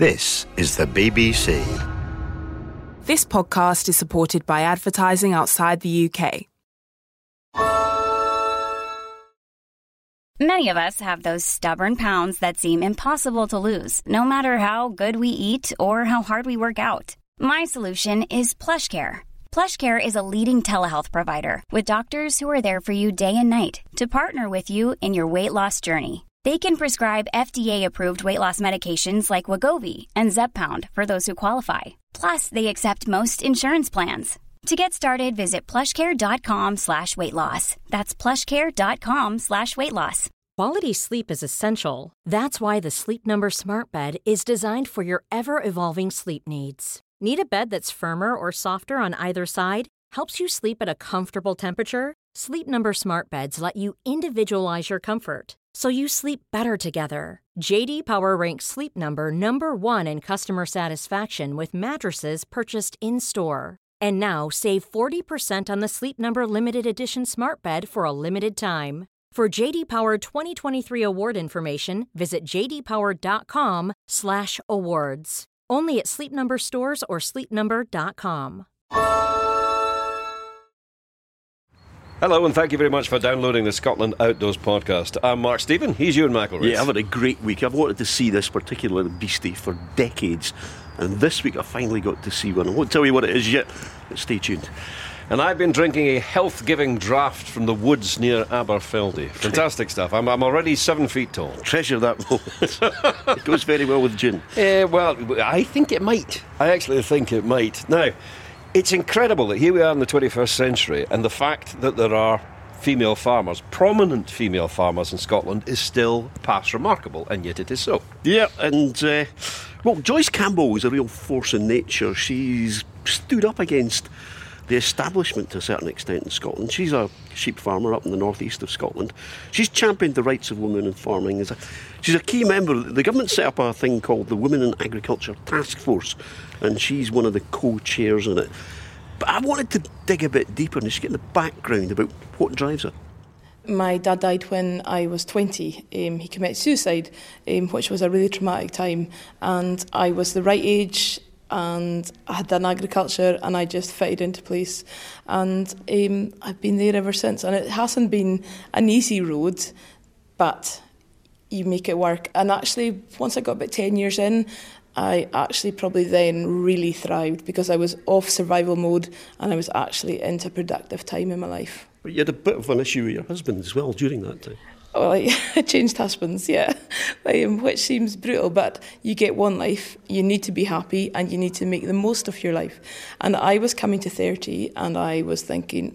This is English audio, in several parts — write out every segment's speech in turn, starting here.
This is the BBC. This podcast is supported by advertising outside the UK. Many of us have those stubborn pounds that seem impossible to lose, no matter how good we eat or how hard we work out. My solution is PlushCare. PlushCare is a leading telehealth provider with doctors who are there for you day and night to partner with you in your weight loss journey. They can prescribe FDA-approved weight loss medications like Wegovy and Zepbound for those who qualify. Plus, they accept most insurance plans. To get started, visit plushcare.com/weightloss. That's plushcare.com/weightloss. Quality sleep is essential. That's why the Sleep Number Smart Bed is designed for your ever-evolving sleep needs. Need a bed that's firmer or softer on either side? Helps you sleep at a comfortable temperature? Sleep Number Smart Beds let you individualize your comfort, so you sleep better together. J.D. Power ranks Sleep Number number 1 in customer satisfaction with mattresses purchased in-store. And now, save 40% on the Sleep Number Limited Edition Smart Bed for a limited time. For J.D. Power 2023 award information, visit jdpower.com/awards. Only at Sleep Number stores or sleepnumber.com. Hello, and thank you very much for downloading the Scotland Outdoors podcast. I'm Mark Stephen. He's Ewan McElrath. Yeah, I've had a great week. I've wanted to see this particular beastie for decades, and this week I finally got to see one. I won't tell you what it is yet, but stay tuned. And I've been drinking a health-giving draught from the woods near Aberfeldy. Fantastic stuff. I'm already 7 feet tall. Treasure that moment. It goes very well with gin. Well, I think it might. I actually think it might. Now, it's incredible that here we are in the 21st century, and the fact that there are female farmers, prominent female farmers in Scotland, is still past remarkable, and yet it is so. Yeah, and, well, Joyce Campbell is a real force in nature. She's stood up against the establishment to a certain extent in Scotland. She's a sheep farmer up in the northeast of Scotland. She's championed the rights of women in farming. She's a key member. The government set up a thing called the Women in Agriculture Task Force, and she's one of the co-chairs in it. But I wanted to dig a bit deeper and just get the background about what drives her. My dad died when I was 20. He committed suicide, which was a really traumatic time, and I was the right age, and I had done agriculture, and I just fitted into place, and I've been there ever since. And it hasn't been an easy road, but you make it work. And actually, once I got about 10 years in, I actually probably then really thrived, because I was off survival mode and I was actually into productive time in my life. But you had a bit of an issue with your husband as well during that time. Well, I changed husbands, yeah, which seems brutal, but you get one life, you need to be happy, and you need to make the most of your life. And I was coming to 30, and I was thinking,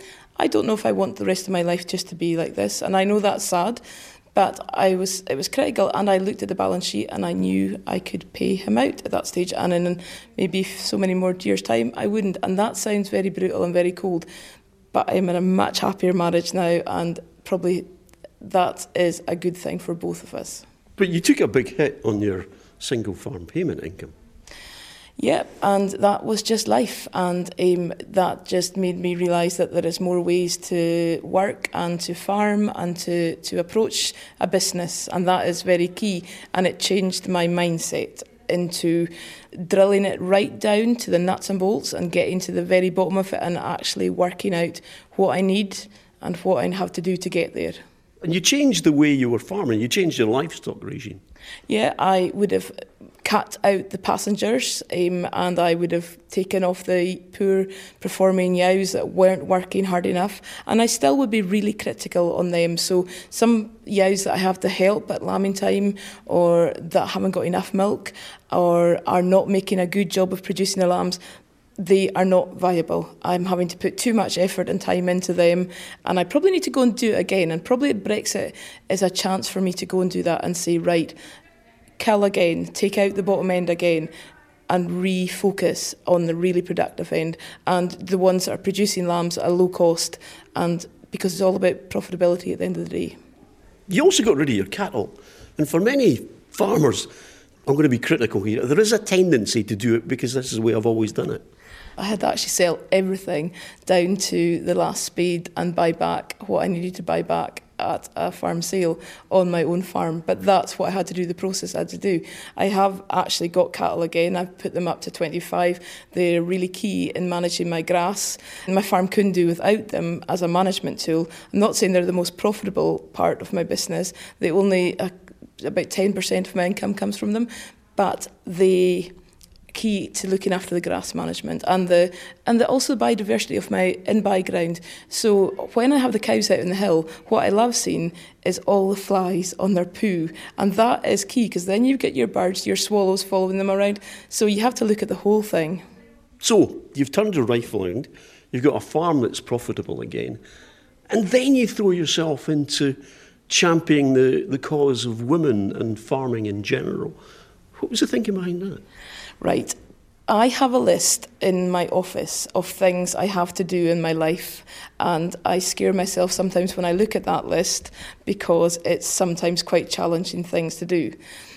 I don't know if I want the rest of my life just to be like this. And I know that's sad, but it was critical, and I looked at the balance sheet, and I knew I could pay him out at that stage, and in maybe so many more years' time, I wouldn't. And that sounds very brutal and very cold, but I'm in a much happier marriage now, and probably that is a good thing for both of us. But you took a big hit on your single farm payment income. Yeah, and that was just life, and that just made me realise that there is more ways to work and to farm and to approach a business, and that is very key. And it changed my mindset into drilling it right down to the nuts and bolts and getting to the very bottom of it and actually working out what I need and what I have to do to get there. And you changed the way you were farming, you changed your livestock regime. Yeah, I would have cut out the passengers, and I would have taken off the poor performing ewes that weren't working hard enough, and I still would be really critical on them. So some ewes that I have to help at lambing time, or that haven't got enough milk, or are not making a good job of producing the lambs, they are not viable. I'm having to put too much effort and time into them, and I probably need to go and do it again. And probably Brexit is a chance for me to go and do that and say, right, kill again, take out the bottom end again, and refocus on the really productive end and the ones that are producing lambs at a low cost, and because it's all about profitability at the end of the day. You also got rid of your cattle, and for many farmers, I'm going to be critical here, there is a tendency to do it because this is the way I've always done it. I had to actually sell everything down to the last spade and buy back what I needed to buy back. at a farm sale on my own farm, but that's what I had to do, the process I had to do. I have actually got cattle again. I've put them up to 25. They're really key in managing my grass. My farm couldn't do without them as a management tool. I'm not saying they're the most profitable part of my business. They only, about 10% of my income comes from them, but they key to looking after the grass management and also the biodiversity of my in-by ground. So when I have the cows out in the hill, what I love seeing is all the flies on their poo, and that is key because then you get your birds, your swallows following them around. So you have to look at the whole thing. So you've turned your rifle around, you've got a farm that's profitable again, and then you throw yourself into championing the cause of women and farming in general. What was the thinking behind that? Right. I have a list in my office of things I have to do in my life, and I scare myself sometimes when I look at that list because it's sometimes quite challenging things to do.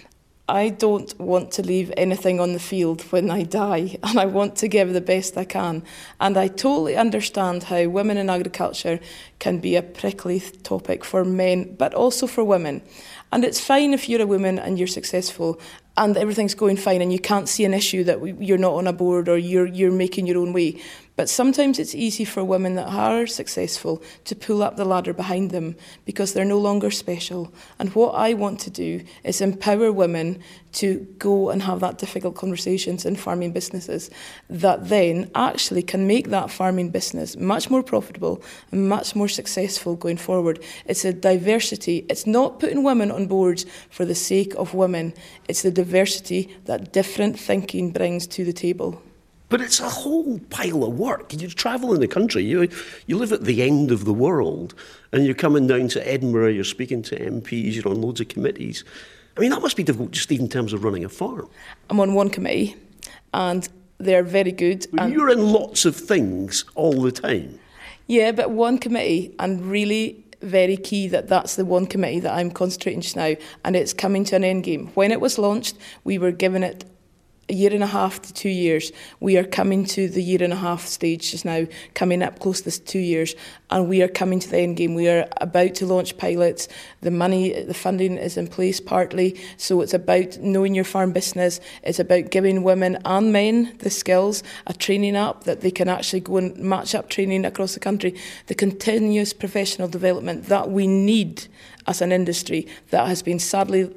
I don't want to leave anything on the field when I die, and I want to give the best I can. And I totally understand how women in agriculture can be a prickly topic for men, but also for women. And it's fine if you're a woman and you're successful and everything's going fine and you can't see an issue that you're not on a board or you're making your own way. But sometimes it's easy for women that are successful to pull up the ladder behind them because they're no longer special. And what I want to do is empower women to go and have that difficult conversations in farming businesses that then actually can make that farming business much more profitable and much more successful going forward. It's a diversity. It's not putting women on boards for the sake of women. It's the diversity that different thinking brings to the table. But it's a whole pile of work. You travel in the country, you live at the end of the world, and you're coming down to Edinburgh, you're speaking to MPs, you're on loads of committees. I mean, that must be difficult just even in terms of running a farm. I'm on one committee, and they're very good. But you're in lots of things all the time. Yeah, but one committee, and really very key that's the one committee that I'm concentrating just now, and it's coming to an end game. When it was launched, we were given it a year and a half to 2 years. We are coming to the year and a half stage just now, coming up close to 2 years, and we are coming to the end game. We are about to launch pilots. The money, the funding is in place partly, so it's about knowing your farm business. It's about giving women and men the skills, a training up that they can actually go and match up training across the country, the continuous professional development that we need as an industry that has been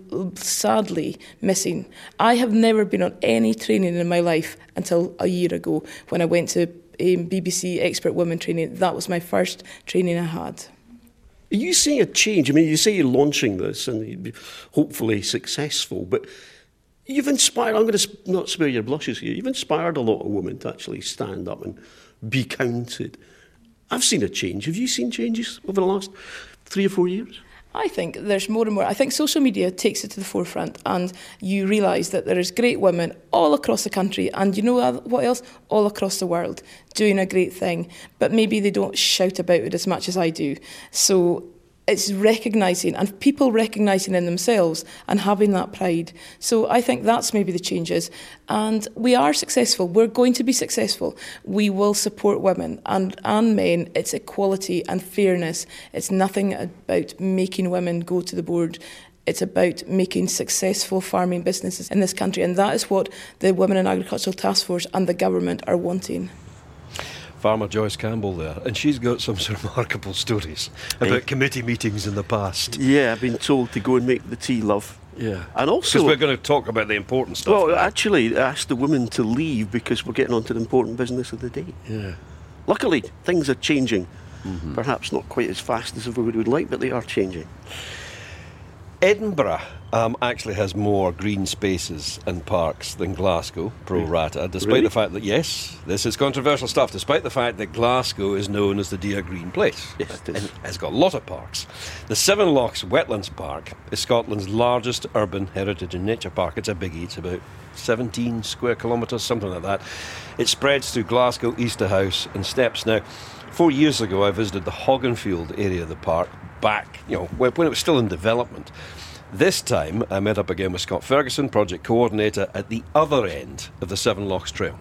sadly missing. I have never been on any training in my life until a year ago when I went to BBC Expert Women Training. That was my first training I had. Are you seeing a change? I mean, you say you're launching this and you'll be hopefully successful, but you've inspired, I'm going to not spare your blushes here, you've inspired a lot of women to actually stand up and be counted. I've seen a change. Have you seen changes over the last 3 or 4 years? I think there's more and more. I think social media takes it to the forefront, and you realise that there is great women all across the country, and you know what else? All across the world, doing a great thing. But maybe they don't shout about it as much as I do. So it's recognising, and people recognising in themselves and having that pride. So I think that's maybe the changes. And we are successful. We're going to be successful. We will support women and men. It's equality and fairness. It's nothing about making women go to the board. It's about making successful farming businesses in this country. And that is what the Women in Agricultural Task Force and the government are wanting. Farmer Joyce Campbell there, and she's got some remarkable stories about committee meetings in the past. Yeah, I've been told to go and make the tea, love. Yeah. And also, because we're going to talk about the important stuff. Well, actually, I asked the women to leave because we're getting on to the important business of the day. Yeah. Luckily, things are changing. Mm-hmm. Perhaps not quite as fast as everybody would like, but they are changing. Edinburgh actually has more green spaces and parks than Glasgow, pro rata, despite the fact that, yes, this is controversial stuff, despite the fact that Glasgow is known as the Dear Green Place. Yes, it is. And has got a lot of parks. The Seven Lochs Wetlands Park is Scotland's largest urban heritage and nature park. It's a biggie, it's about 17 square kilometres, something like that. It spreads through Glasgow, Easterhouse and Steps. Now, 4 years ago I visited the Hogganfield area of the park, back, when it was still in development. This time I met up again with Scott Ferguson, project coordinator at the other end of the Seven Lochs Trail.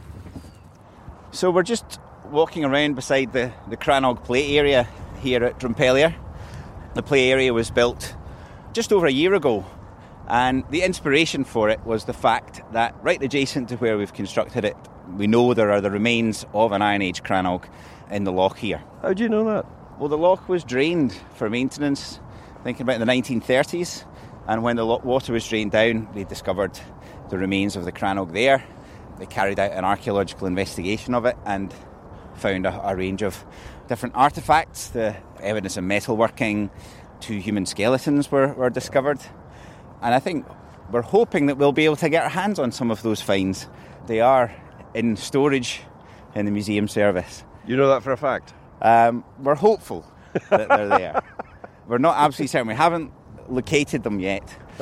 So we're just walking around beside the Crannog Plate area here at Drumpellier. The play area was built just over a year ago, and the inspiration for it was the fact that right adjacent to where we've constructed it, we know there are the remains of an Iron Age crannog in the loch here. How do you know that? Well, the loch was drained for maintenance, thinking about the 1930s, and when the water was drained down, they discovered the remains of the crannog there. They carried out an archaeological investigation of it and found a range of different artefacts. The evidence of metalworking, 2 human skeletons were discovered. And I think we're hoping that we'll be able to get our hands on some of those finds. They are in storage in the museum service. You know that for a fact? We're hopeful that they're there. We're not absolutely certain. We haven't located them yet.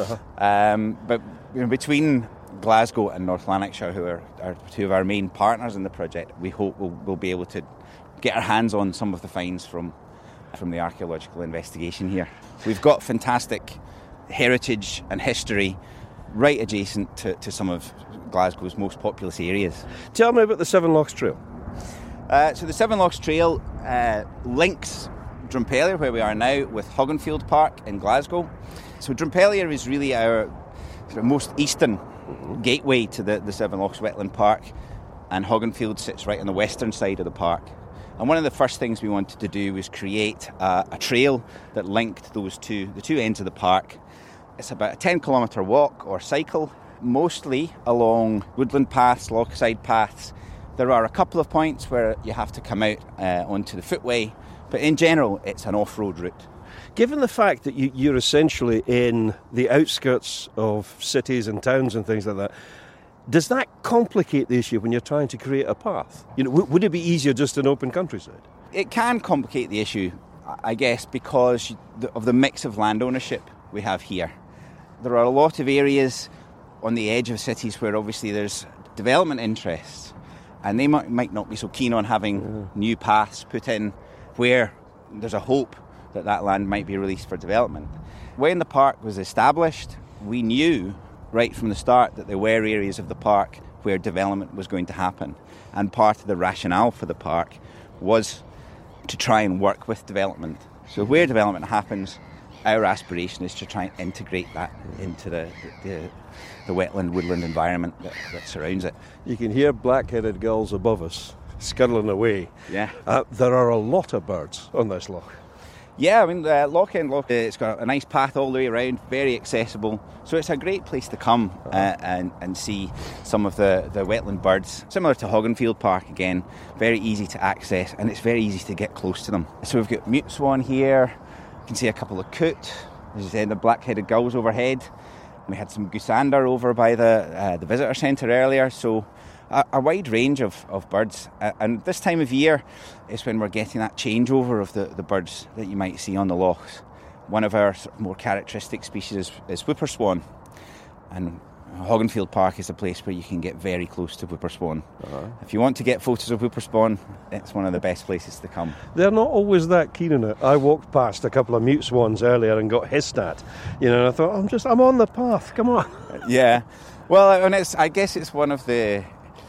But between Glasgow and North Lanarkshire, who are 2 of our main partners in the project, we hope we'll be able to get our hands on some of the finds from the archaeological investigation here. We've got fantastic heritage and history right adjacent to some of Glasgow's most populous areas. Tell me about the Seven Lochs Trail. So the Seven Lochs Trail links Drumpellier, where we are now, with Hogganfield Park in Glasgow. So Drumpellier is really our sort of most eastern gateway to the Seven Lochs Wetland Park, and Hogganfield sits right on the western side of the park. And one of the first things we wanted to do was create a trail that linked the two ends of the park. It's about a 10-kilometre walk or cycle, mostly along woodland paths, lochside paths. There are a couple of points where you have to come out onto the footway, but in general it's an off-road route. Given the fact that you're essentially in the outskirts of cities and towns and things like that, does that complicate the issue when you're trying to create a path? Would it be easier just in open countryside? It can complicate the issue, I guess, because of the mix of land ownership we have here. There are a lot of areas on the edge of cities where obviously there's development interests, and they might not be so keen on having new paths put in where there's a hope that land might be released for development. When the park was established, we knew right from the start that there were areas of the park where development was going to happen, and part of the rationale for the park was to try and work with development. So where development happens, our aspiration is to try and integrate that into the wetland, woodland environment that surrounds it. You can hear black-headed gulls above us scuttling away. Yeah. There are a lot of birds on this loch. Yeah, I mean, Loch End Loch, it's got a nice path all the way around, very accessible. So it's a great place to come and see some of the wetland birds. Similar to Hogganfield Park again, very easy to access, and it's very easy to get close to them. So we've got mute swan here, you can see a couple of coot, as you said, the black-headed gulls overhead. We had some goosander over by the visitor centre earlier, so a wide range of birds. And this time of year is when we're getting that changeover of the birds that you might see on the lochs. One of our sort of more characteristic species is whipper swan, and Hogganfield Park is a place where you can get very close to whipper swan. If you want to get photos of whipper swan, it's one of the best places to come. They're not always that keen on it. I walked past a couple of mute swans earlier and got hissed at, and I thought, I'm on the path, come on. Yeah, well, and I guess it's one of the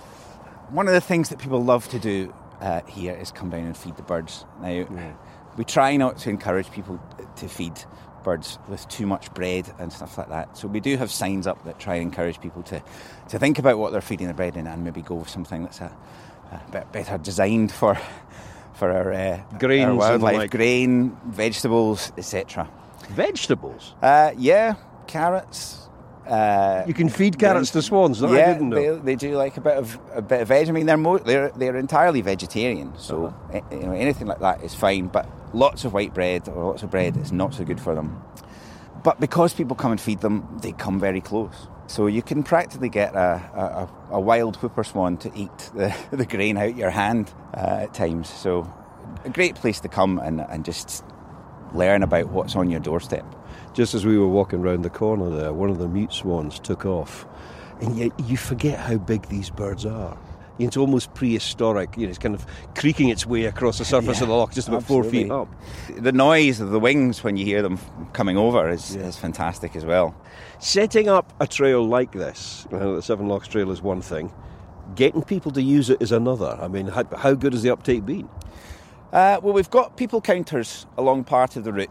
things that people love to do here is come down and feed the birds. Now, we try not to encourage people to feed birds with too much bread and stuff like that. So we do have signs up that try and encourage people to think about what they're feeding their bread in, and maybe go with something that's a bit better designed for our grains, our wildlife, grain, vegetables, etc. Vegetables? Yeah, carrots. You can feed carrots to swans. I didn't know. They do like a bit of veg. I mean, they're entirely vegetarian, so anything like that is fine. But lots of white bread or lots of bread is not so good for them. But because people come and feed them, they come very close. So you can practically get a wild whipper swan to eat the grain out your hand at times. So a great place to come and just learn about what's on your doorstep. Just as we were walking round the corner there, one of the mute swans took off. And yet you forget how big these birds are. It's almost prehistoric. It's kind of creaking its way across the surface of the loch, just about absolutely. 4 feet up. The noise of the wings when you hear them coming over is fantastic as well. Setting up a trail like this, the Seven Lochs Trail is one thing. Getting people to use it is another. I mean, how good has the uptake been? Well, we've got people counters along part of the route.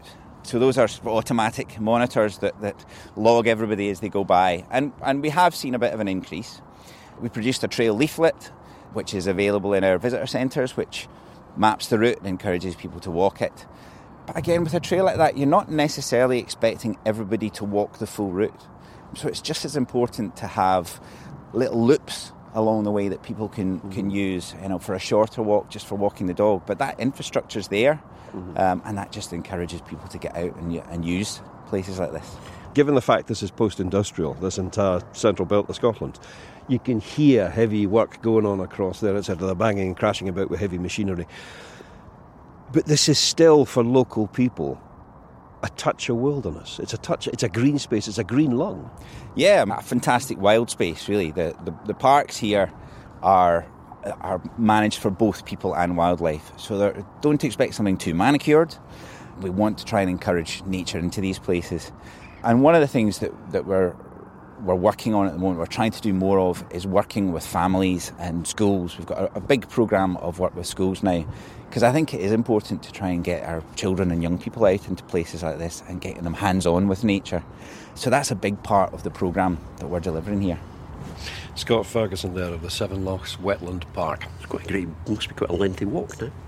So those are automatic monitors that log everybody as they go by. And we have seen a bit of an increase. We produced a trail leaflet, which is available in our visitor centres, which maps the route and encourages people to walk it. But again, with a trail like that, you're not necessarily expecting everybody to walk the full route. So it's just as important to have little loops along the way that people can use, for a shorter walk, just for walking the dog. But that infrastructure's there, and that just encourages people to get out and use places like this. Given the fact this is post-industrial, this entire central belt of Scotland, you can hear heavy work going on across there, etc. They're banging and crashing about with heavy machinery. But this is still, for local people, a touch of wilderness. It's a green space, it's a green lung. Yeah, a fantastic wild space, really. The parks here are managed for both people and wildlife. So don't expect something too manicured. We want to try and encourage nature into these places. And one of the things that we're working on at the moment, we're trying to do more of, is working with families and schools. We've got a big programme of work with schools now, because I think it is important to try and get our children and young people out into places like this and getting them hands-on with nature. So that's a big part of the programme that we're delivering here. Scott Ferguson there of the Seven Lochs Wetland Park. Must be quite a lengthy walk now.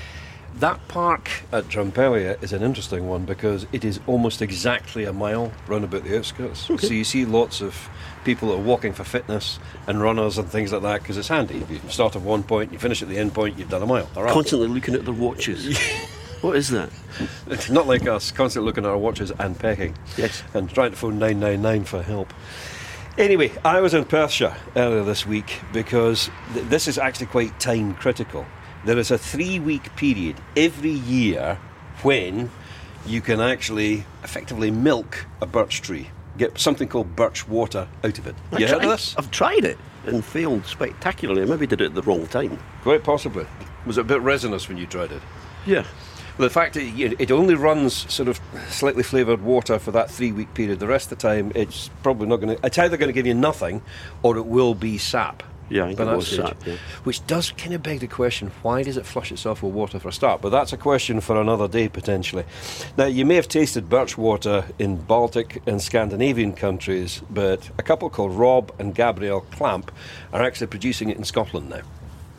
That park at Drumpellia is an interesting one because it is almost exactly a mile round about the outskirts. Okay. So you see lots of people that are walking for fitness and runners and things like that, because it's handy. If you start at one point, you finish at the end point, you've done a mile. Constantly looking at their watches. What is that? It's not like us, constantly looking at our watches and pecking. Yes. And trying to phone 999 for help. Anyway, I was in Perthshire earlier this week because this is actually quite time critical. There is a 3-week period every year when you can actually effectively milk a birch tree, get something called birch water out of it. You heard of this? I've tried it and failed spectacularly. I maybe did it at the wrong time. Quite possibly. Was it a bit resinous when you tried it? Yeah. Well, the fact that it only runs sort of slightly flavoured water for that 3-week period. The rest of the time, it's probably not going to... It's either going to give you nothing or it will be sap. Yeah, I think it was sap, yeah. Which does kind of beg the question, why does it flush itself with water for a start? But that's a question for another day, potentially. Now, you may have tasted birch water in Baltic and Scandinavian countries, but a couple called Rob and Gabrielle Clamp are actually producing it in Scotland now.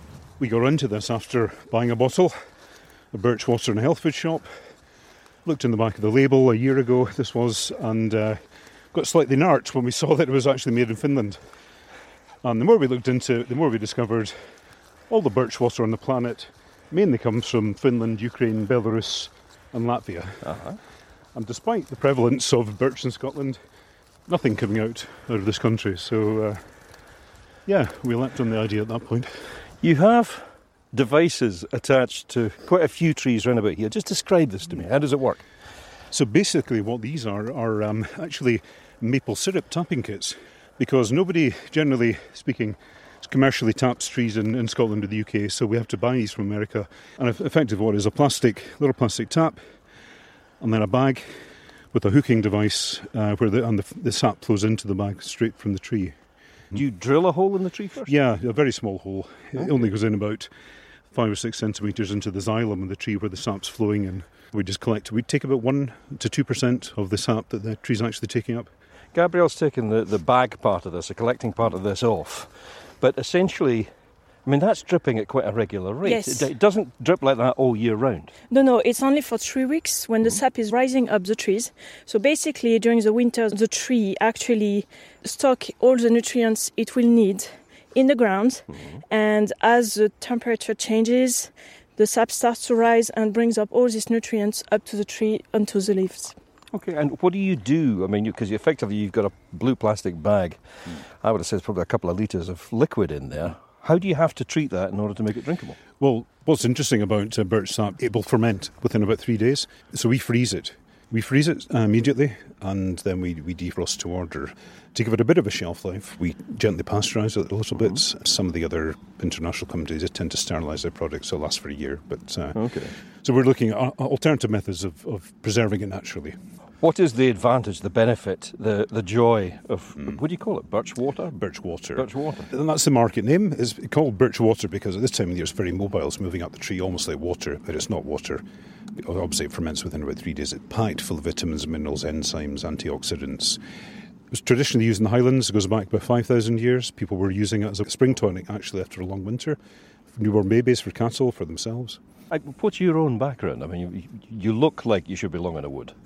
We got into this after buying a bottle of birch water in a health food shop. Looked in the back of the label a year ago, this was, and got slightly narked when we saw that it was actually made in Finland. And the more we looked into it, the more we discovered all the birch water on the planet mainly comes from Finland, Ukraine, Belarus and Latvia. Uh-huh. And despite the prevalence of birch in Scotland, nothing coming out of this country. So, we leapt on the idea at that point. You have devices attached to quite a few trees round about here. Just describe this to me. How does it work? So basically what these are actually maple syrup tapping kits. Because nobody, generally speaking, commercially taps trees in Scotland or the UK, so we have to buy these from America. And effectively what is a little plastic tap, and then a bag with a hooking device where the sap flows into the bag straight from the tree. Do you drill a hole in the tree first? Yeah, a very small hole. It only goes in about 5 or 6 centimetres into the xylem of the tree where the sap's flowing in. We just collect. We take about 1 to 2% of the sap that the tree's actually taking up. Gabrielle's taken the bag part of this, the collecting part of this off. But essentially, I mean, that's dripping at quite a regular rate. Yes. It doesn't drip like that all year round. No, it's only for 3 weeks when the sap is rising up the trees. So basically, during the winter, the tree actually stocks all the nutrients it will need in the ground. Mm-hmm. And as the temperature changes, the sap starts to rise and brings up all these nutrients up to the tree onto the leaves. Okay, and what do you do? I mean, because effectively you've got a blue plastic bag. I would have said probably a couple of litres of liquid in there. How do you have to treat that in order to make it drinkable? Well, what's interesting about birch sap, it will ferment within about 3 days. So we freeze it. We freeze it immediately, and then we defrost to order. To give it a bit of a shelf life, we gently pasteurise it a little bit. Some of the other international companies tend to sterilise their products, so it lasts for a year. But okay. So we're looking at alternative methods of preserving it naturally. What is the advantage, the benefit, the joy of, what do you call it, birch water? Birch water. Birch water. And that's the market name. It's called birch water because at this time of the year it's very mobile. It's moving up the tree almost like water, but it's not water. Obviously it ferments within about 3 days. It's packed full of vitamins, minerals, enzymes, antioxidants. It was traditionally used in the Highlands. It goes back about 5,000 years. People were using it as a spring tonic actually after a long winter. For newborn babies, for cattle, for themselves. What's your own background? I mean, you look like you should belong in a wood.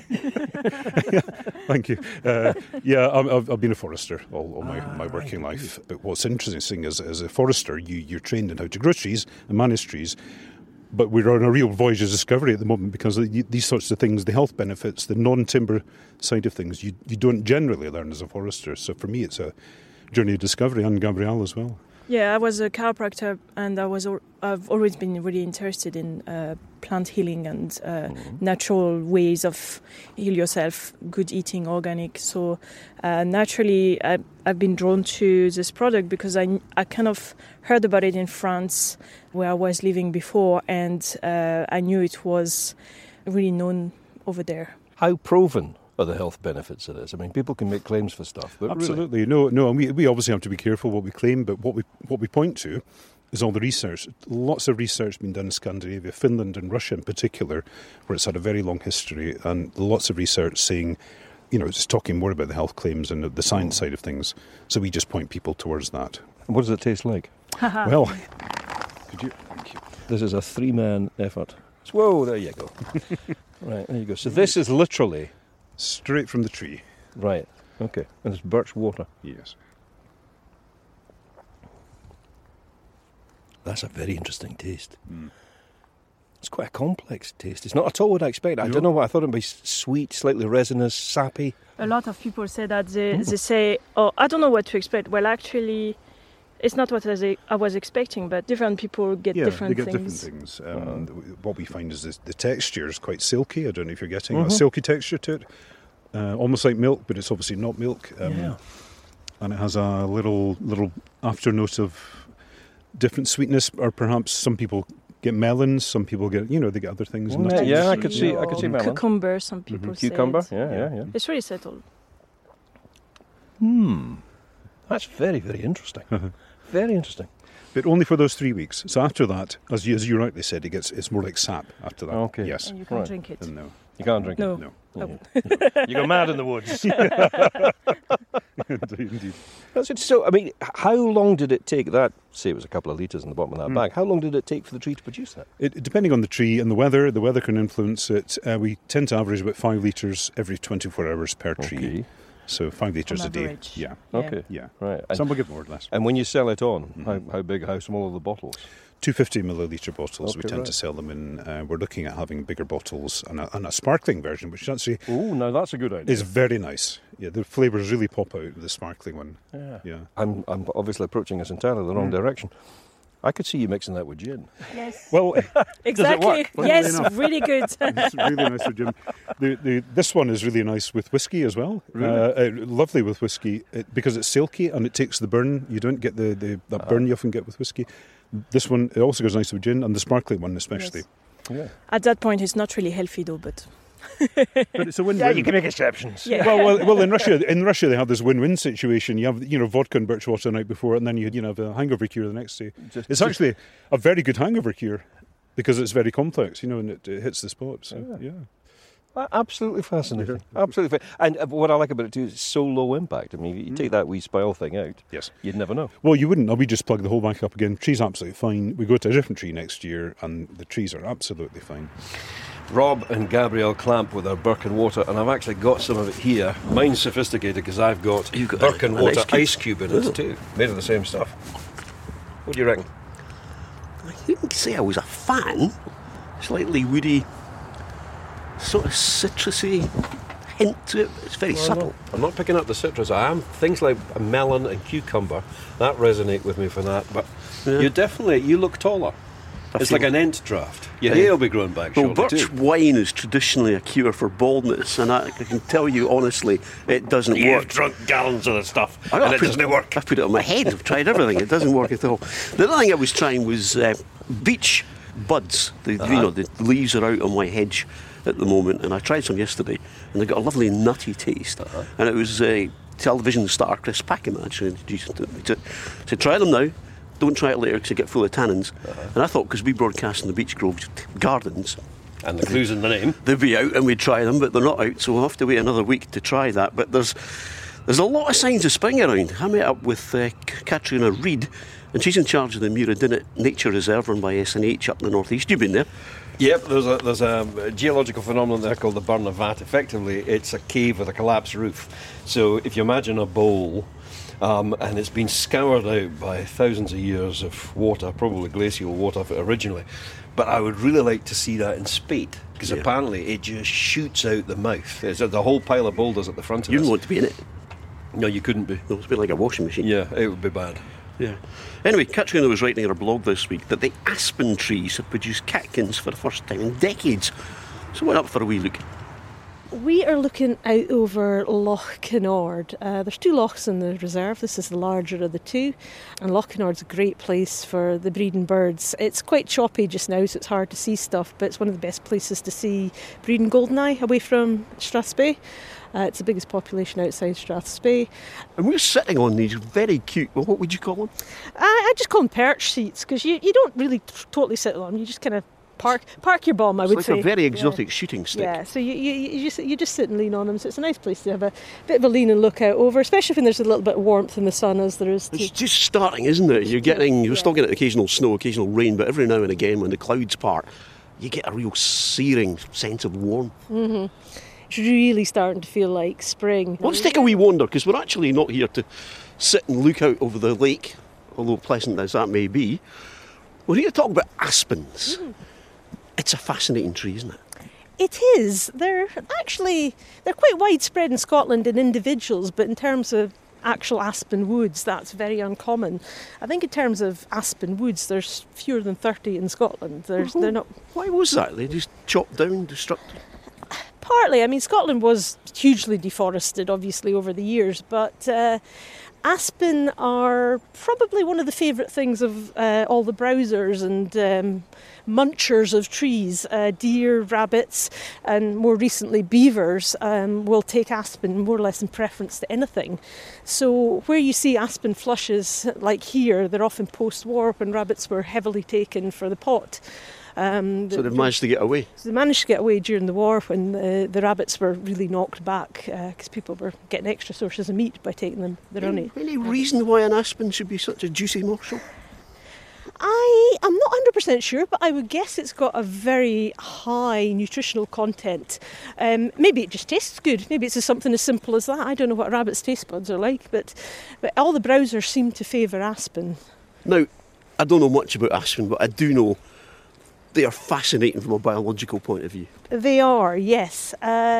Thank you. I've been a forester all my working life. But what's interesting is, as a forester, you're trained in how to grow trees and manage trees. But we're on a real voyage of discovery at the moment because these sorts of things, the health benefits, the non-timber side of things, you don't generally learn as a forester. So for me, it's a journey of discovery, and Gabrielle as well. Yeah, I was a chiropractor, and I've always been really interested in plant healing and natural ways of heal yourself, good eating, organic. So naturally, I've been drawn to this product because I kind of heard about it in France, where I was living before, and I knew it was really known over there. How proven are the health benefits of this? I mean, people can make claims for stuff, but absolutely no, and we obviously have to be careful what we claim, but what we point to is all the research. Lots of research been done in Scandinavia, Finland and Russia in particular, where it's had a very long history, and lots of research saying, it's talking more about the health claims and the science side of things. So we just point people towards that. And what does it taste like? Well, thank you. This is a 3-man effort. Whoa, there you go. Right, there you go. So this is literally straight from the tree. Right, okay. And it's birch water. Yes. That's a very interesting taste. It's quite a complex taste. It's not at all what I expected. I don't know what I thought. It would be sweet, slightly resinous, sappy. A lot of people say that. They say, I don't know what to expect. Well, actually, it's not what I was expecting, but different people get different things. Yeah, they get different things. What we find is the texture is quite silky. I don't know if you're getting a silky texture to it. Almost like milk, but it's obviously not milk. And it has a little after note of different sweetness, or perhaps some people get melons, some people get, they get other things. Yeah, I could see melon. Cucumber, some people say. Cucumber, yeah. It's really settled. That's very, very interesting. Very interesting. But only for those 3 weeks. So after that, as you rightly said, it's more like sap after that. Okay. Yes. And you can't drink it. No. You can't drink it? No. You go mad in the woods. Indeed. So, I mean, how long did it take that, say it was a couple of litres in the bottom of that bag, how long did it take for the tree to produce that? Depending on the tree and the weather can influence it. We tend to average about 5 litres every 24 hours per tree. So 5 litres a day. Average. Yeah. Okay. Yeah. Right. Some will give more or less. And when you sell it on, how big, how small are the bottles? 250 millilitre bottles. Okay, we tend to sell them in. We're looking at having bigger bottles and a sparkling version, which actually now that's a good idea. Is very nice. Yeah, the flavours really pop out with the sparkling one. Yeah. I'm obviously approaching us entirely the wrong direction. I could see you mixing that with gin. Yes. Well, exactly. Yes, really good. It's really nice with gin. This one is really nice with whiskey as well. Really? Lovely with whiskey because it's silky and it takes the burn. You don't get that burn you often get with whiskey. This one, it also goes nice with gin, and the sparkling one especially. Yes. Yeah. At that point, it's not really healthy though, but it's a win-win. Yeah, you can make exceptions. Yeah. Well, in Russia they have this win-win situation. You have vodka and birch water the night before, and then you have a hangover cure the next day. It's actually a very good hangover cure because it's very complex, and it hits the spot. So yeah. Absolutely fascinating. Absolutely. And what I like about it too is it's so low impact. I mean, you take that wee spile thing out, you'd never know. Well, you wouldn't. We just plug the whole back up again. Tree's absolutely fine. We go to a different tree next year, and the trees are absolutely fine. Rob and Gabrielle Clamp with our Birken water, and I've actually got some of it here. Mine's sophisticated because I've got Birken water ice cube in it too, made of the same stuff. What do you reckon? I wouldn't say I was a fan. Slightly woody, sort of citrusy hint to it. It's very subtle. I'm not picking up the citrus. I am. Things like a melon and cucumber, that resonate with me for that. But you look taller. It's like an Ent draft. Your hair will be growing back shortly birch wine is traditionally a cure for baldness, and I can tell you honestly, it doesn't work. You've drunk gallons of the stuff, and it doesn't work. I've put it on my head. I've tried everything. It doesn't work at all. The other thing I was trying was beech buds. The leaves are out on my hedge, at the moment, and I tried some yesterday, and they got a lovely nutty taste. And it was television star Chris Packham actually introduced me to try them now. Don't try it later because you get full of tannins. And I thought, because we broadcast in the Beech Grove Gardens, and the clue's in the name, they'd be out and we'd try them, but they're not out, so we'll have to wait another week to try that. But there's a lot of signs of spring around. I met up with Katrina Reid, and she's in charge of the Muradinnet Nature Reserve run by SNH up in the northeast. You've been there. Yep, there's a geological phenomenon there called the Burn of Vat. Effectively, it's a cave with a collapsed roof. So if you imagine a bowl, and it's been scoured out by thousands of years of water, probably glacial water originally. But I would really like to see that in spate, because apparently it just shoots out the mouth. There's a whole pile of boulders at the front of it. You wouldn't want to be in it. No, you couldn't be. No, it's a bit like a washing machine. Yeah, it would be bad. Yeah. Anyway, Katrina was writing in her blog this week that the aspen trees have produced catkins for the first time in decades. So went up for a wee look. We are looking out over Loch Kinnaird. There's 2 lochs in the reserve. This is the larger of the 2, and Loch Kinnaird a great place for the breeding birds. It's quite choppy just now, so it's hard to see stuff, but it's one of the best places to see breeding goldeneye away from Strathspey. It's the biggest population outside Strathspey. And we're sitting on these very cute, well, what would you call them? I just call them perch seats, because you don't really totally sit on them. You just kind of park your bum, I would say. It's like a very exotic shooting stick. Yeah, so you just sit and lean on them. So it's a nice place to have a bit of a lean and look out over, especially when there's a little bit of warmth in the sun, as there is. It's just starting, isn't it? You're still getting occasional snow, occasional rain, but every now and again when the clouds part, you get a real searing sense of warmth. Mm-hmm. It's really starting to feel like spring. Let's take a wee wander, because we're actually not here to sit and look out over the lake, although pleasant as that may be. We're here to talk about aspens. It's a fascinating tree, isn't it? It is. They're quite widespread in Scotland in individuals, but in terms of actual aspen woods, that's very uncommon. I think in terms of aspen woods, there's fewer than 30 in Scotland. They're not. Why was that? They just chopped down, destructed? Partly. I mean, Scotland was hugely deforested, obviously, over the years, but aspen are probably one of the favourite things of all the browsers and munchers of trees. Deer, rabbits, and more recently beavers will take aspen more or less in preference to anything. So where you see aspen flushes like here, they're often post-war when rabbits were heavily taken for the pot. So they've managed to get away? So they managed to get away during the war when the rabbits were really knocked back because people were getting extra sources of meat by taking them the runny. Any reason why an aspen should be such a juicy morsel? I'm not 100% sure, but I would guess it's got a very high nutritional content. Maybe it just tastes good. Maybe it's something as simple as that. I don't know what a rabbit's taste buds are like, but all the browsers seem to favour aspen. Now, I don't know much about aspen, but I do know they are fascinating from a biological point of view. They are, yes.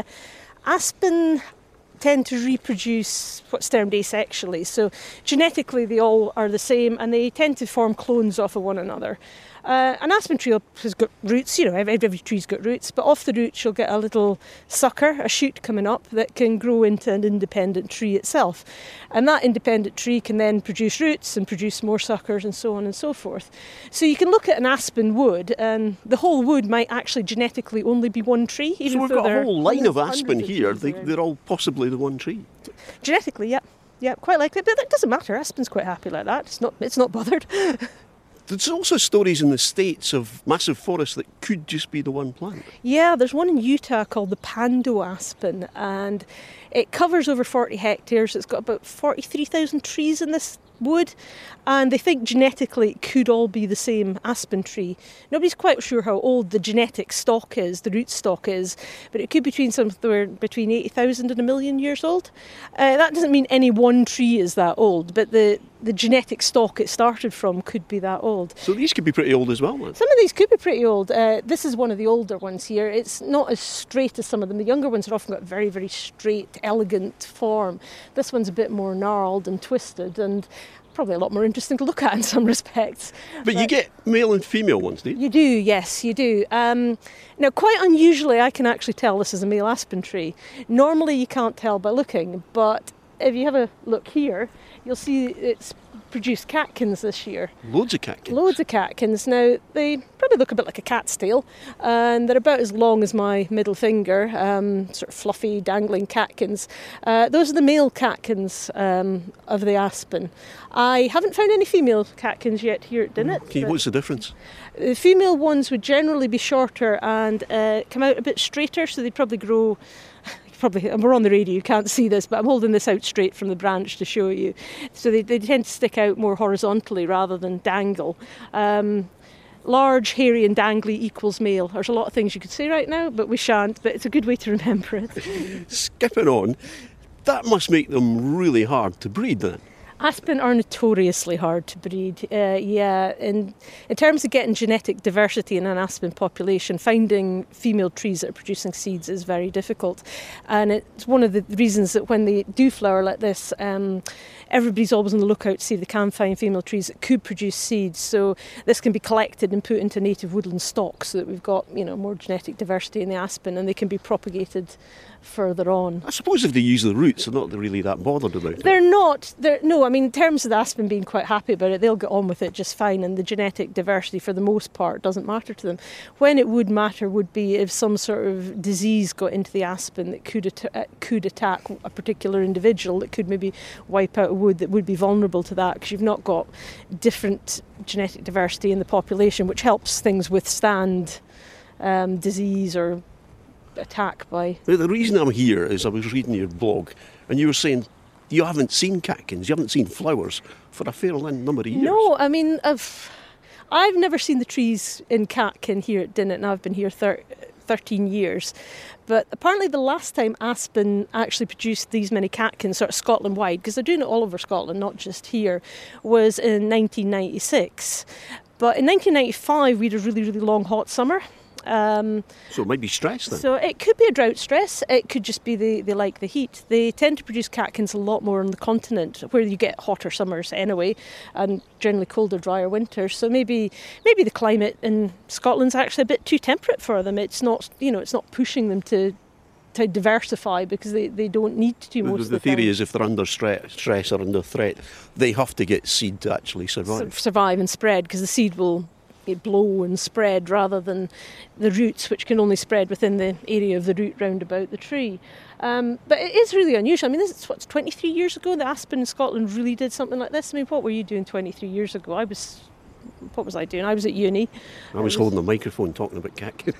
Aspen tend to reproduce what's termed asexually. So genetically they all are the same and they tend to form clones off of one another. An aspen tree has got roots, every tree's got roots, but off the roots you'll get a little sucker, a shoot coming up that can grow into an independent tree itself. And that independent tree can then produce roots and produce more suckers and so on and so forth. So you can look at an aspen wood and the whole wood might actually genetically only be one tree. Even so we've got a whole line of aspen here, they're all possibly the one tree. Genetically, yeah, quite likely, but that doesn't matter. Aspen's quite happy like that. It's not bothered. There's also stories in the States of massive forests that could just be the one plant. Yeah, there's one in Utah called the Pando aspen, and it covers over 40 hectares. It's got about 43,000 trees in this wood, and they think genetically it could all be the same aspen tree. Nobody's quite sure how old the genetic stock is, the root stock is, but it could be somewhere between 80,000 and 1 million years old. That doesn't mean any one tree is that old, but the genetic stock it started from could be that old. So these could be pretty old as well, then? Some of these could be pretty old. This is one of the older ones here. It's not as straight as some of them. The younger ones have often got very, very straight, elegant form. This one's a bit more gnarled and twisted and probably a lot more interesting to look at in some respects. But you get male and female ones, do you? You do, yes, you do. Now, quite unusually, I can actually tell this is a male aspen tree. Normally, you can't tell by looking, but if you have a look here, you'll see it's produced catkins this year. Loads of catkins. Loads of catkins. Now, they probably look a bit like a cat's tail, and they're about as long as my middle finger, sort of fluffy, dangling catkins. Those are the male catkins of the aspen. I haven't found any female catkins yet here at Dinnet. Okay, what's the difference? The female ones would generally be shorter and come out a bit straighter, so they probably grow... we're on the radio, you can't see this, but I'm holding this out straight from the branch to show you. So they tend to stick out more horizontally rather than dangle. Large, hairy and dangly equals male. There's a lot of things you could say right now, but we shan't, but it's a good way to remember it. Skipping on, that must make them really hard to breed then. Aspen are notoriously hard to breed, in terms of getting genetic diversity in an aspen population, finding female trees that are producing seeds is very difficult. And it's one of the reasons that when they do flower like this, everybody's always on the lookout to see if they can find female trees that could produce seeds. So this can be collected and put into native woodland stocks so that we've got, more genetic diversity in the aspen, and they can be propagated further on. I suppose if they use the roots, they're not really that bothered about it. They're not. In terms of the aspen being quite happy about it, they'll get on with it just fine, and the genetic diversity for the most part doesn't matter to them. When it would matter would be if some sort of disease got into the aspen that could attack a particular individual, that could maybe wipe out a wood, that would be vulnerable to that, because you've not got different genetic diversity in the population, which helps things withstand disease or attack by... The reason I'm here is I was reading your blog, and you were saying you haven't seen catkins, you haven't seen flowers for a fair number of years. No, I've never seen the trees in catkin here at Dinnet, and I've been here 13 years. But apparently the last time aspen actually produced these many catkins, sort of Scotland-wide, because they're doing it all over Scotland, not just here, was in 1996. But in 1995 we had a really, really long hot summer. So it might be stress then? So it could be a drought stress, it could just be they like the heat. They tend to produce catkins a lot more on the continent, where you get hotter summers anyway, and generally colder, drier winters. So maybe the climate in Scotland's actually a bit too temperate for them. It's not, it's not pushing them to diversify, because they don't need to most of the time. The theory is if they're under stress or under threat, they have to get seed to actually survive. Survive and spread, because the seed will blow and spread rather than the roots, which can only spread within the area of the root round about the tree. But it is really unusual. This is 23 years ago the aspen in Scotland really did something like this. What were you doing 23 years ago? What was I doing? I was at uni. I was holding the microphone talking about catkins.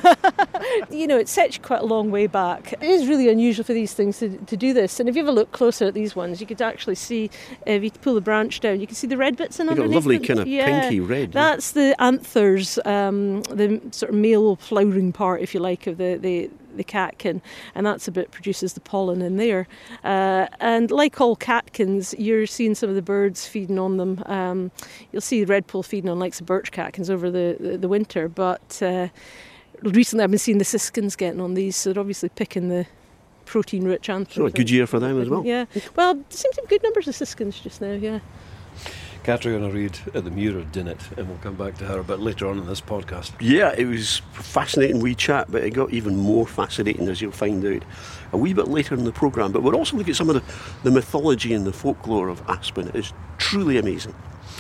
It sets you quite a long way back. It is really unusual for these things to do this. And if you have a look closer at these ones, you could actually see, if you pull the branch down, you can see the red bits in underneath. You've got a lovely kind of pinky red. That's the anthers, the sort of male flowering part, if you like, of the catkin, and that's a bit produces the pollen in there. And like all catkins, you're seeing some of the birds feeding on them. You'll see the redpoll feeding on like some birch catkins over the winter, but recently I've been seeing the siskins getting on these, so they're obviously picking the protein-rich anthers. So a good year for them as well. Yeah, well, there seems to be good numbers of siskins just now, yeah. Catriona Reid at the Muir of Dinnet, and we'll come back to her a bit later on in this podcast. Yeah, it was a fascinating wee chat, but it got even more fascinating, as you'll find out a wee bit later in the programme. But we'll also look at some of the mythology and the folklore of aspen. It is truly amazing.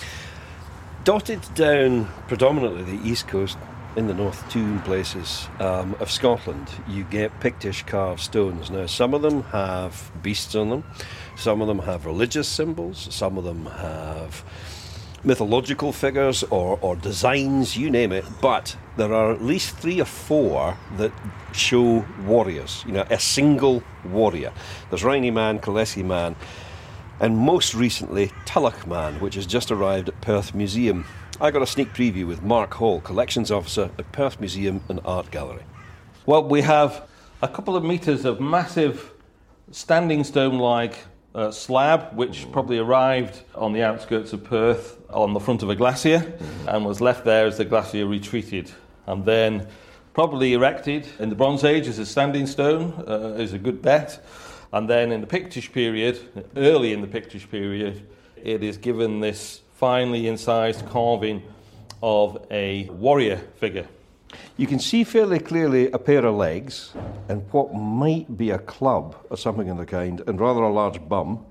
Dotted down predominantly the east coast, in the North Toon places of Scotland, you get Pictish carved stones. Now, some of them have beasts on them, some of them have religious symbols, some of them have mythological figures or designs, you name it, but there are at least 3 or 4 that show warriors, a single warrior. There's Riney Man, Killessie Man, and most recently Tulloch Man, which has just arrived at Perth Museum. I got a sneak preview with Mark Hall, Collections Officer at Perth Museum and Art Gallery. Well, we have a couple of metres of massive standing stone-like slab, which probably arrived on the outskirts of Perth on the front of a glacier and was left there as the glacier retreated, and then probably erected in the Bronze Age as a standing stone, is a good bet. And then in the Pictish period, early in the Pictish period, it is given this finely incised carving of a warrior figure. You can see fairly clearly a pair of legs and what might be a club or something of the kind, and rather a large bum.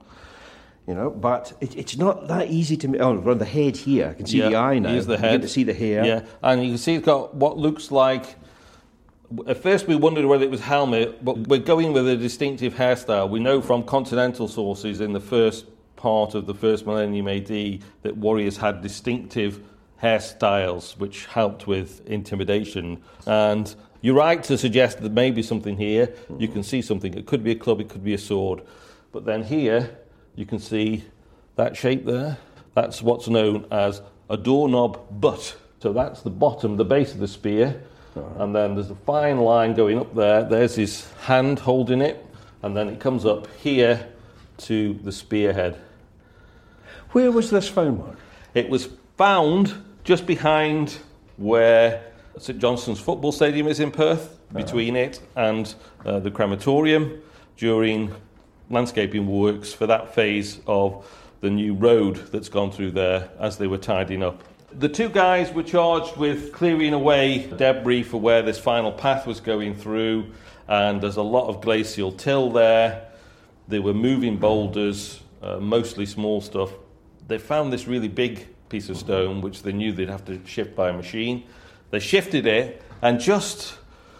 But it's not that easy to make. Oh, around the head here, I can see the eye now. Here's the head. You get to see the hair. Yeah, and you can see it's got what looks like. At first, we wondered whether it was helmet, but we're going with a distinctive hairstyle. We know from continental sources in the first part of the first millennium AD that warriors had distinctive hairstyles, which helped with intimidation. And you're right to suggest that there may be something here. You can see something. It could be a club. It could be a sword. But then here, you can see that shape there. That's what's known as a doorknob butt. So that's the bottom, the base of the spear. And then there's a fine line going up there. There's his hand holding it. And then it comes up here to the spearhead. Where was this found, Mark? It was found just behind where St Johnstone's football stadium is in Perth, between it and the crematorium, during landscaping works for that phase of the new road that's gone through there as they were tidying up. The two guys were charged with clearing away debris for where this final path was going through, and there's a lot of glacial till there. They were moving boulders, mostly small stuff. They found this really big piece of stone, which they knew they'd have to shift by machine. They shifted it, and just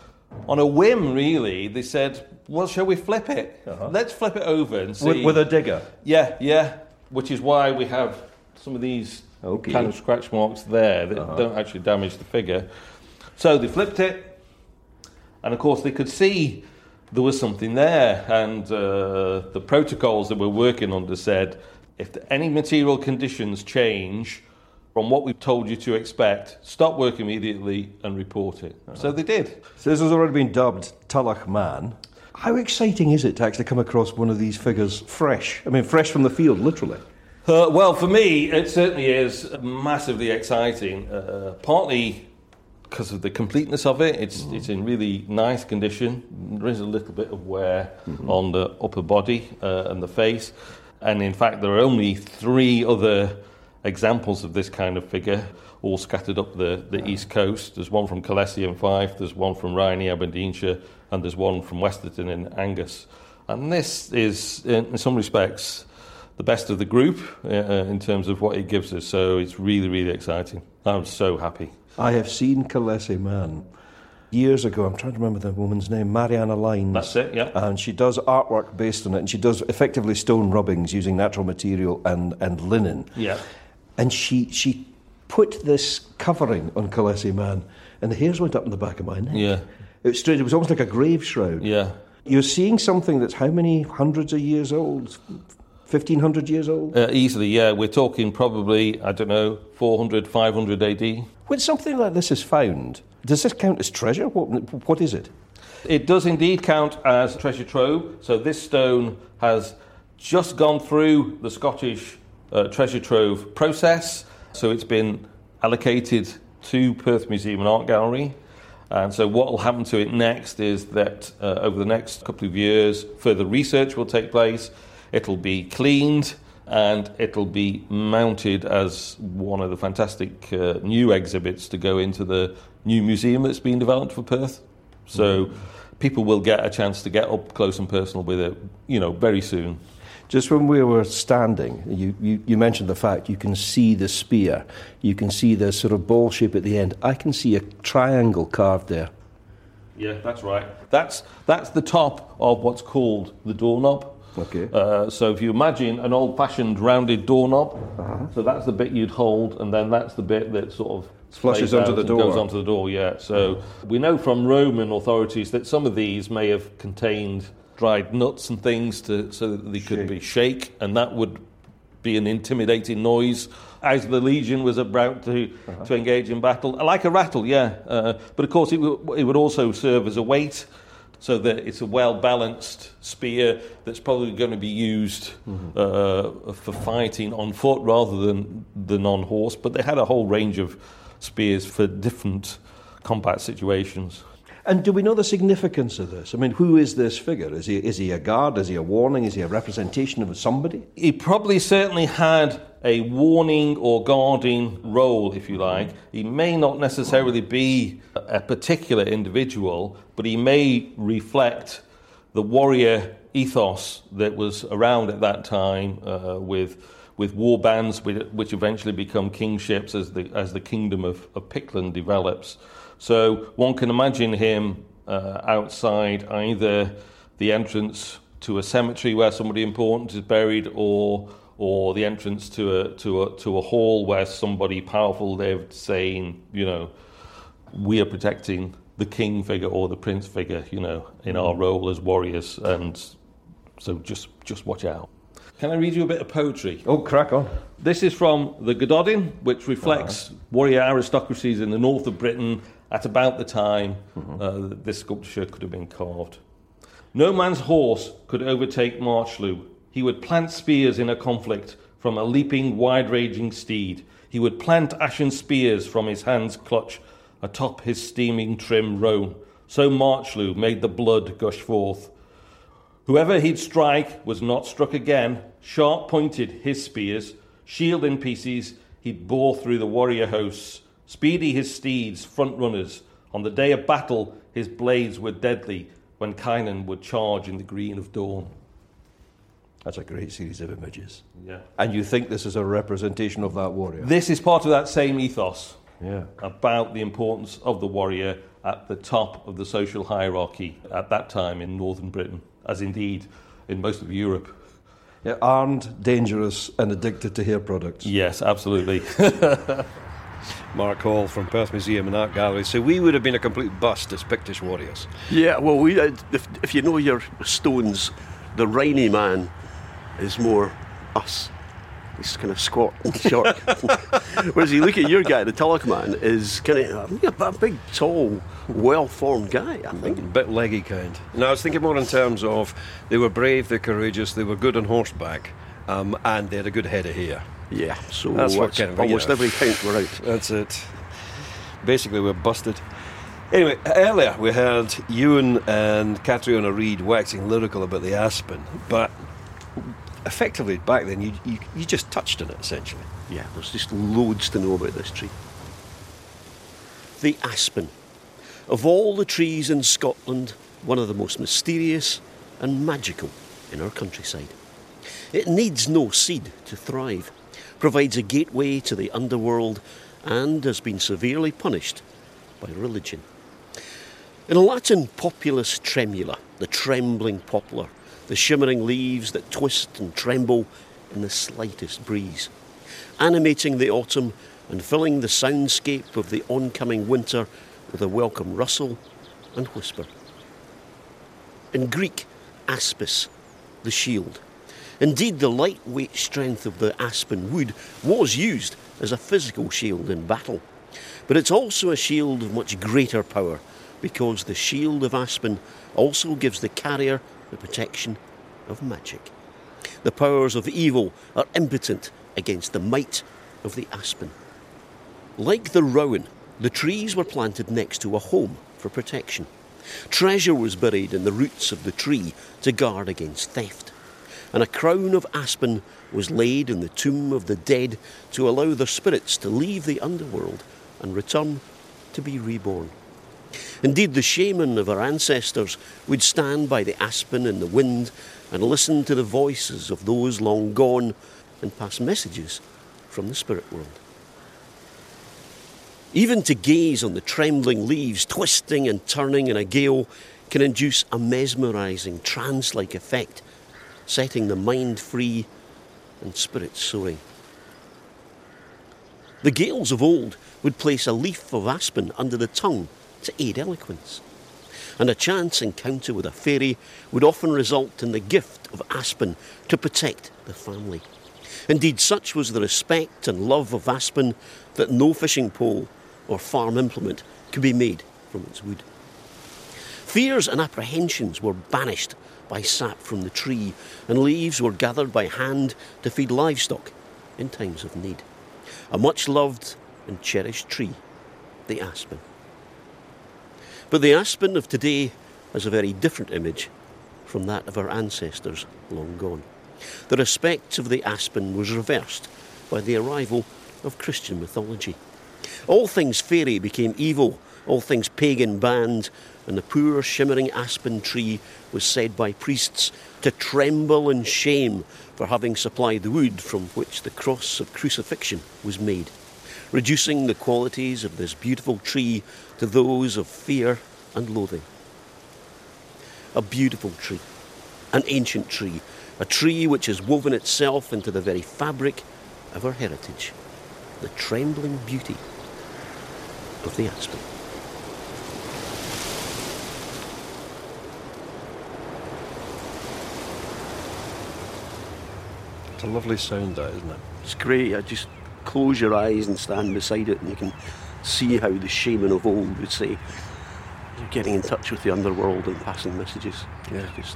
on a whim, really, they said, well, shall we flip it? Let's flip it over and see. With a digger? Yeah, which is why we have some of these kind of scratch marks there that don't actually damage the figure. So they flipped it, and of course they could see there was something there, and the protocols that we're working under said, if any material conditions change from what we've told you to expect, stop work immediately and report it. So they did. So this has already been dubbed Tullach Man. How exciting is it to actually come across one of these figures fresh? I mean, fresh from the field, literally. Well, for me, it certainly is massively exciting, partly because of the completeness of it. It's in really nice condition. There is a little bit of wear on the upper body and the face. And in fact, there are only 3 other examples of this kind of figure, all scattered up the east coast. There's one from Collesley in Fife, there's one from Rhynie, Aberdeenshire, and there's one from Westerton in Angus. And this is, in some respects, the best of the group in terms of what it gives us. So it's really, really exciting. I'm so happy. I have seen Collesley Man years ago. I'm trying to remember the woman's name, Mariana Lines. That's it, yeah. And she does artwork based on it, and she does effectively stone rubbings using natural material and linen. Yeah. And she put this covering on Collesley Man, and the hairs went up in the back of my neck. Yeah. It was strange. It was almost like a grave shroud. Yeah. You're seeing something that's how many hundreds of years old? 1,500 years old? Easily, yeah. We're talking probably, 400, 500 AD. When something like this is found, does this count as treasure? What is it? It does indeed count as treasure trove. So this stone has just gone through the Scottish treasure trove process. So it's been allocated to Perth Museum and Art Gallery. And so what will happen to it next is that over the next couple of years, further research will take place. It'll be cleaned and it'll be mounted as one of the fantastic new exhibits to go into the new museum that's been developed for Perth. So people will get a chance to get up close and personal with it, very soon. Just when we were standing, you mentioned the fact you can see the spear, you can see the sort of ball shape at the end. I can see a triangle carved there. Yeah, that's right. That's the top of what's called the doorknob. Okay. So if you imagine an old-fashioned rounded doorknob, so that's the bit you'd hold, and then that's the bit that sort of flushes onto the door. Goes onto the door, yeah. So we know from Roman authorities that some of these may have contained dried nuts and things so that they could be shake, and that would be an intimidating noise as the legion was about to engage in battle. Like a rattle, yeah. But of course it would also serve as a weight, so that it's a well-balanced spear that's probably going to be used for fighting on foot rather than on horse. But they had a whole range of spears for different combat situations. And do we know the significance of this? I mean, who is this figure? Is he a guard? Is he a warning? Is he a representation of somebody? He probably certainly had a warning or guarding role, if you like. He may not necessarily be a particular individual, but he may reflect the warrior ethos that was around at that time, with war bands, which eventually become kingships as the kingdom of Pictland develops. So one can imagine him outside either the entrance to a cemetery where somebody important is buried, or the entrance to a hall where somebody powerful lived, saying, we are protecting the king figure or the prince figure, in our role as warriors, and so just watch out. Can I read you a bit of poetry? Oh, crack on. This is from the Gododin, which reflects warrior aristocracies in the north of Britain at about the time this sculpture could have been carved. No man's horse could overtake Marchlew. He would plant spears in a conflict from a leaping, wide-ranging steed. He would plant ashen spears from his hand's clutch atop his steaming trim roan. So Marchlew made the blood gush forth. Whoever he'd strike was not struck again. Sharp-pointed his spears, shield in pieces, he'd bore through the warrior hosts. Speedy his steeds, front-runners. On the day of battle, his blades were deadly, when Kynan would charge in the green of dawn. That's a great series of images. Yeah. And you think this is a representation of that warrior? This is part of that same ethos. Yeah. About the importance of the warrior at the top of the social hierarchy at that time in northern Britain, as indeed in most of Europe. Yeah, armed, dangerous, and addicted to hair products. Yes, absolutely. Mark Hall from Perth Museum and Art Gallery. So we would have been a complete bust as Pictish warriors. Yeah, well, if you know your stones, the Rhynie man is more us. He's kind of squat and short. Whereas you look at your guy, the Tulloch man, is kind of a big, tall, well-formed guy, I think. A bit leggy kind. No, I was thinking more in terms of they were brave, they're courageous, they were good on horseback, and they had a good head of hair. Yeah, so that's what kind of, almost every count we're out. That's it. Basically, we're busted. Anyway, earlier we heard Ewan and Catriona Reid waxing lyrical about the aspen, but effectively back then you just touched on it, essentially. Yeah, there's just loads to know about this tree. The aspen. Of all the trees in Scotland, one of the most mysterious and magical in our countryside. It needs no seed to thrive, provides a gateway to the underworld, and has been severely punished by religion. In Latin, populus tremula, the trembling poplar, the shimmering leaves that twist and tremble in the slightest breeze, animating the autumn and filling the soundscape of the oncoming winter with a welcome rustle and whisper. In Greek, aspis, the shield. Indeed, the lightweight strength of the aspen wood was used as a physical shield in battle. But it's also a shield of much greater power, because the shield of aspen also gives the carrier the protection of magic. The powers of evil are impotent against the might of the aspen. Like the rowan, the trees were planted next to a home for protection. Treasure was buried in the roots of the tree to guard against theft. And a crown of aspen was laid in the tomb of the dead to allow their spirits to leave the underworld and return to be reborn. Indeed, the shaman of our ancestors would stand by the aspen in the wind and listen to the voices of those long gone and pass messages from the spirit world. Even to gaze on the trembling leaves twisting and turning in a gale can induce a mesmerising trance-like effect, setting the mind free and spirit soaring. The Gaels of old would place a leaf of aspen under the tongue to aid eloquence, and a chance encounter with a fairy would often result in the gift of aspen to protect the family. Indeed, such was the respect and love of aspen that no fishing pole or farm implement could be made from its wood. Fears and apprehensions were banished by sap from the tree, and leaves were gathered by hand to feed livestock in times of need. A much loved and cherished tree, the aspen. But the aspen of today has a very different image from that of our ancestors long gone. The respect of the aspen was reversed by the arrival of Christian mythology. All things fairy became evil, all things pagan banned, and the poor shimmering aspen tree was said by priests to tremble in shame for having supplied the wood from which the cross of crucifixion was made, reducing the qualities of this beautiful tree to those of fear and loathing. A beautiful tree, an ancient tree, a tree which has woven itself into the very fabric of our heritage, the trembling beauty of the aspen. It's a lovely sound, that, isn't it? It's great. I just close your eyes and stand beside it, and you can see how the shaman of old would say, you're getting in touch with the underworld and passing messages. Yeah. Just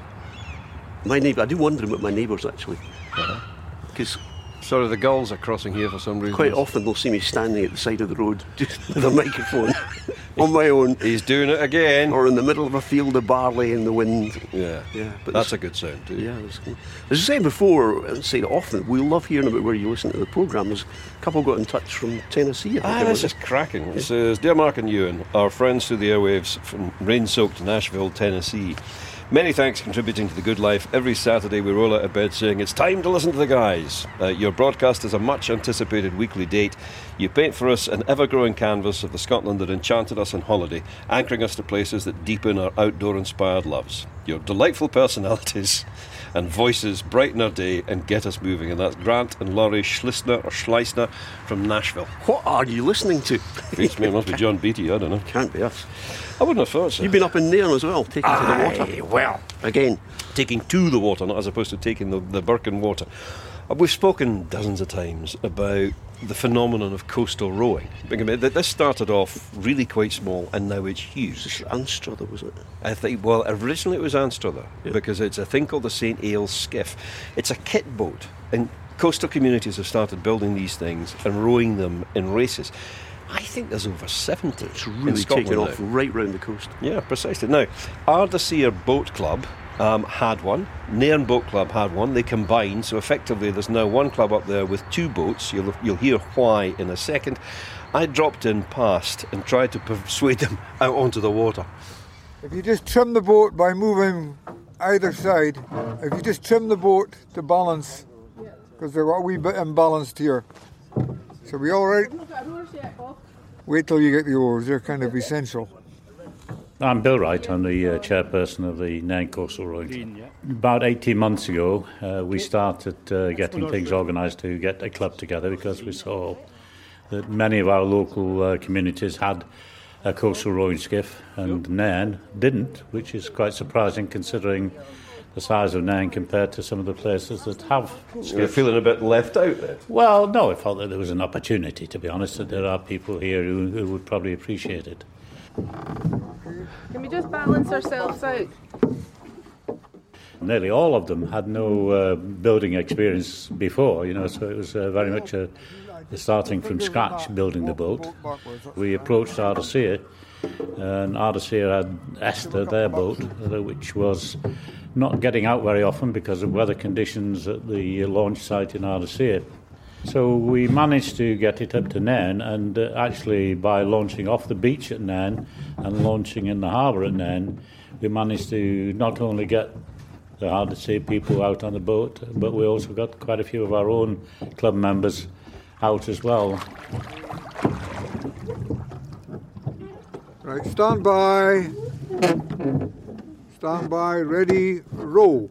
my neighbour, I do wonder about my neighbours actually, because sorry, the gulls are crossing here for some reason. Quite often they'll see me standing at the side of the road just with a microphone on my own. He's doing it again. Or in the middle of a field of barley in the wind. Yeah, but that's a good sound too. Yeah, that's cool. As I said before, and say it often, we love hearing about where you listen to the programme. There's a couple got in touch from Tennessee. This is cracking. It says, Dear Mark and Ewan, our friends through the airwaves from rain-soaked Nashville, Tennessee. Many thanks contributing to the good life. Every Saturday we roll out of bed saying, it's time to listen to the guys. Your broadcast is a much anticipated weekly date. You paint for us an ever-growing canvas of the Scotland that enchanted us on holiday, anchoring us to places that deepen our outdoor-inspired loves. Your delightful personalities and voices brighten our day and get us moving. And that's Grant and Laurie Schleisner from Nashville. What are you listening to? Beats me, it must be John Beattie, I don't know. Can't be us. I wouldn't have thought so. You've been up in Nairn as well, taking to the water. Well, again, taking to the water, not as opposed to taking the Birken water. We've spoken dozens of times about the phenomenon of coastal rowing. This started off really quite small, and now it's huge. It's Anstruther, was it? I think. Well, originally it was Anstruther, because it's a thing called the St. Ailes skiff. It's a kit boat, and coastal communities have started building these things and rowing them in races. I think there's over 70. It's really taken off right round the coast. Yeah, precisely. Now, Ardashir Boat Club had one. Nairn Boat Club had one. They combined, so effectively there's now one club up there with two boats. You'll hear why in a second. I dropped in past and tried to persuade them out onto the water. If you just trim the boat by moving either side, if you just trim the boat to balance, because they're a wee bit imbalanced here. So we all right? Wait till you get the oars, they're kind of essential. I'm Bill Wright, I'm the chairperson of the Nairn Coastal Rowing. About 18 months ago, we started getting things organised to get a club together because we saw that many of our local communities had a coastal rowing skiff and Nairn didn't, which is quite surprising considering the size of Nairn compared to some of the places that have skiffs. You're feeling a bit left out there? Well, no, I felt that there was an opportunity, to be honest, that there are people here who would probably appreciate it. Can we just balance ourselves out? Nearly all of them had no building experience before, so it was very much starting from scratch building the boat. We approached Ardashir, and Ardashir had Esther, their boat, which was not getting out very often because of weather conditions at the launch site in Ardashir. So we managed to get it up to Nairn, and actually by launching off the beach at Nairn and launching in the harbour at Nairn, we managed to not only get the Ardashir people out on the boat, but we also got quite a few of our own club members out as well. Right, stand by. Stand by, ready, row.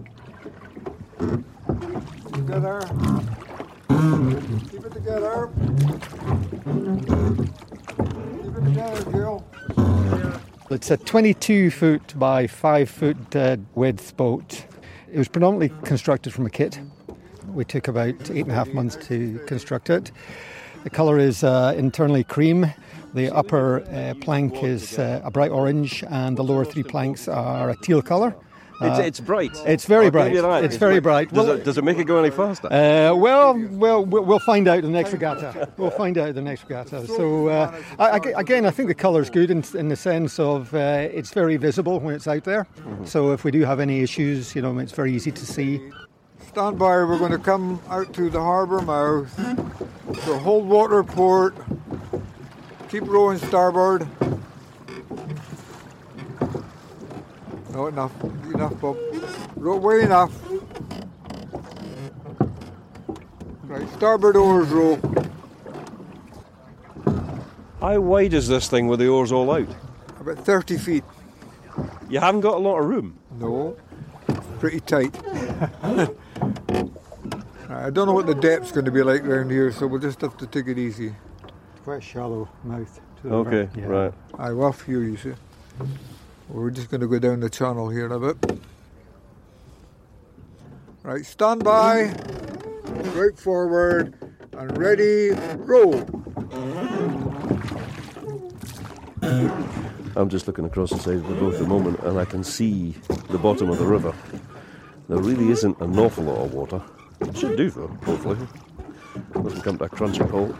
Together. Keep it together. Keep it together, Jill. It's a 22-foot by 5-foot width boat. It was predominantly constructed from a kit. We took about 8.5 months to construct it. The colour is internally cream. The upper plank is a bright orange and the lower 3 planks are a teal colour. It's bright. It's very I'll bright. give you that. It's very bright. Does it make it go any faster? Well, we'll find out in the next regatta. So again, I think the colour's good in the sense of it's very visible when it's out there. Mm-hmm. So if we do have any issues, it's very easy to see. Stand by, we're going to come out to the harbour mouth. So hold water port. Keep rowing starboard. No, enough, Bob. Row way enough. Right, starboard oars row. How wide is this thing with the oars all out? About 30 feet. You haven't got a lot of room? No, pretty tight. I don't know what the depth's going to be like around here, so we'll just have to take it easy. Quite shallow mouth. Okay, right. Aye, well, off here, you see. We're just going to go down the channel here a bit. Right, stand by, right forward, and ready, row. I'm just looking across the side of the boat at the moment, and I can see the bottom of the river. There really isn't an awful lot of water. It should do, though, hopefully. Doesn't come to a crunching halt.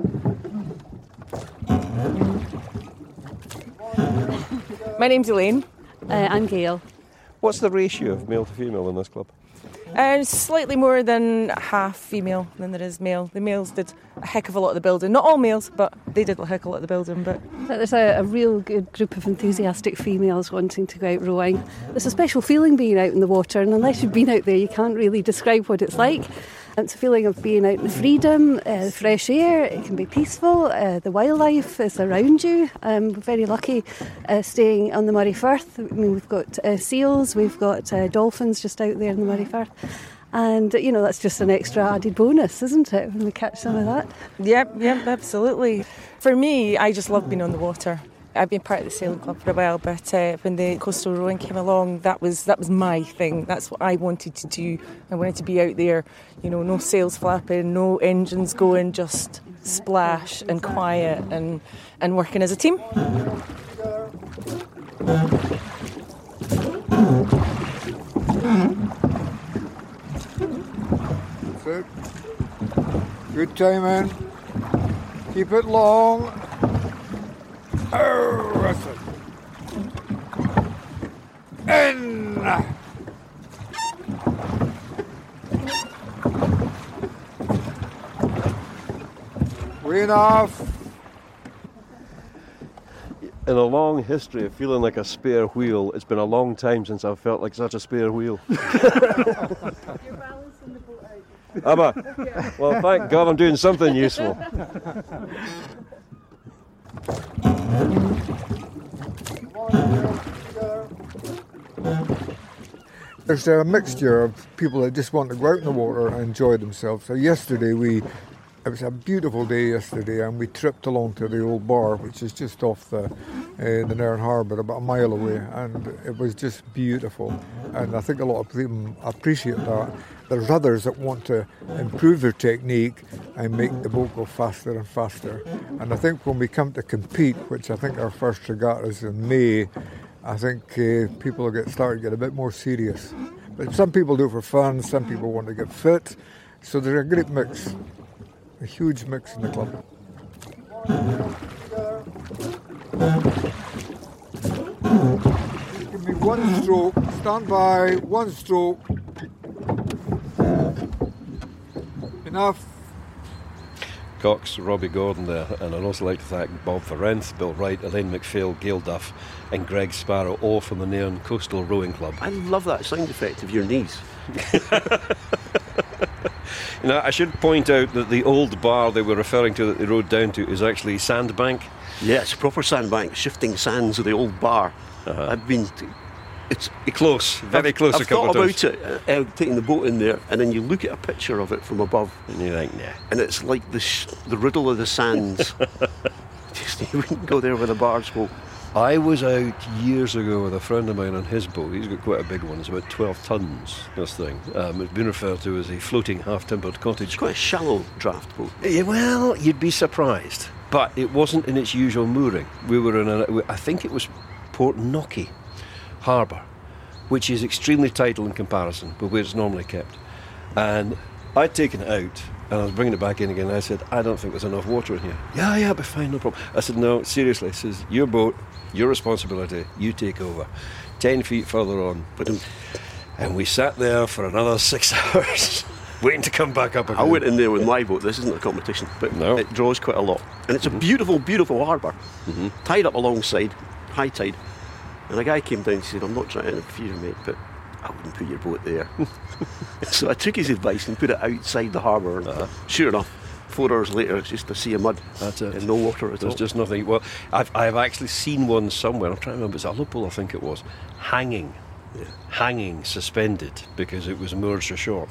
My name's Elaine. I'm Gail. What's the ratio of male to female in this club? Slightly more than half female than there is male. The males did a heck of a lot of the building. Not all males, but they did a heck of a lot of the building. But there's a real good group of enthusiastic females wanting to go out rowing. There's a special feeling being out in the water, and unless you've been out there, you can't really describe what it's like. It's a feeling of being out in freedom, fresh air. It can be peaceful. The wildlife is around you. We're very lucky staying on the Moray Firth. I mean, we've got seals, we've got dolphins just out there in the Moray Firth. And, that's just an extra added bonus, isn't it, when we catch some of that? Yep, absolutely. For me, I just love being on the water. I've been part of the sailing club for a while, but when the coastal rowing came along, that was my thing. That's what I wanted to do. I wanted to be out there, no sails flapping, no engines going, just splash and quiet and working as a team. That's it. Good timing. Keep it long. Oh, that's it. In. Way enough. In a long history of feeling like a spare wheel, it's been a long time since I've felt like such a spare wheel. Am I? Well, thank God I'm doing something useful. There's a mixture of people that just want to go out in the water and enjoy themselves. So yesterday it was a beautiful day yesterday, and we tripped along to the old bar, which is just off the Nairn Harbour, about a mile away, and it was just beautiful. And I think a lot of people appreciate that. There's others that want to improve their technique and make the boat go faster and faster. And I think when we come to compete, which I think our first regatta is in May, I think people will start to get a bit more serious. But some people do it for fun, some people want to get fit. So there's a great mix, a huge mix in the club. Give me one stroke, stand by, one stroke. Enough. Cox, Robbie Gordon there, and I'd also like to thank Bob Ferenth, Bill Wright, Elaine McPhail, Gail Duff and Greg Sparrow, all from the Nairn Coastal Rowing Club. I love that sound effect of your knees. I should point out that the old bar they were referring to that they rode down to is actually Sandbank. Yeah, it's a proper sandbank, shifting sands of the old bar. I've been... It's close, very close. I've thought about it, taking the boat in there, and then you look at a picture of it from above, and you think, nah. And it's like the riddle of the sands. You wouldn't go there with a barge boat. I was out years ago with a friend of mine on his boat. He's got quite a big one. It's about 12 tons, this thing. It's been referred to as a floating half-timbered cottage. It's quite a shallow draft boat. Yeah, well, you'd be surprised. But it wasn't in its usual mooring. We were in I think it was Port Knocky Harbour, which is extremely tidal in comparison with where it's normally kept. And I'd taken it out, and I was bringing it back in again, and I said, I don't think there's enough water in here. Yeah, it'll be fine, no problem. I said, no, seriously, this is your boat, your responsibility, you take over. 10 feet further on. And we sat there for another 6 hours, waiting to come back up again. I went in there with my boat. This isn't a competition, but it draws quite a lot. And it's a beautiful, beautiful harbour, tied up alongside, high tide. And a guy came down and said, I'm not trying to interfere, mate, but I wouldn't put your boat there. So I took his advice and put it outside the harbour. And sure enough, 4 hours later, it's just a sea of mud. That's it. And no water at all. There's just nothing. Well, I've actually seen one somewhere. I'm trying to remember. It's a Liverpool, I think it was, hanging, suspended, because it was moored so short.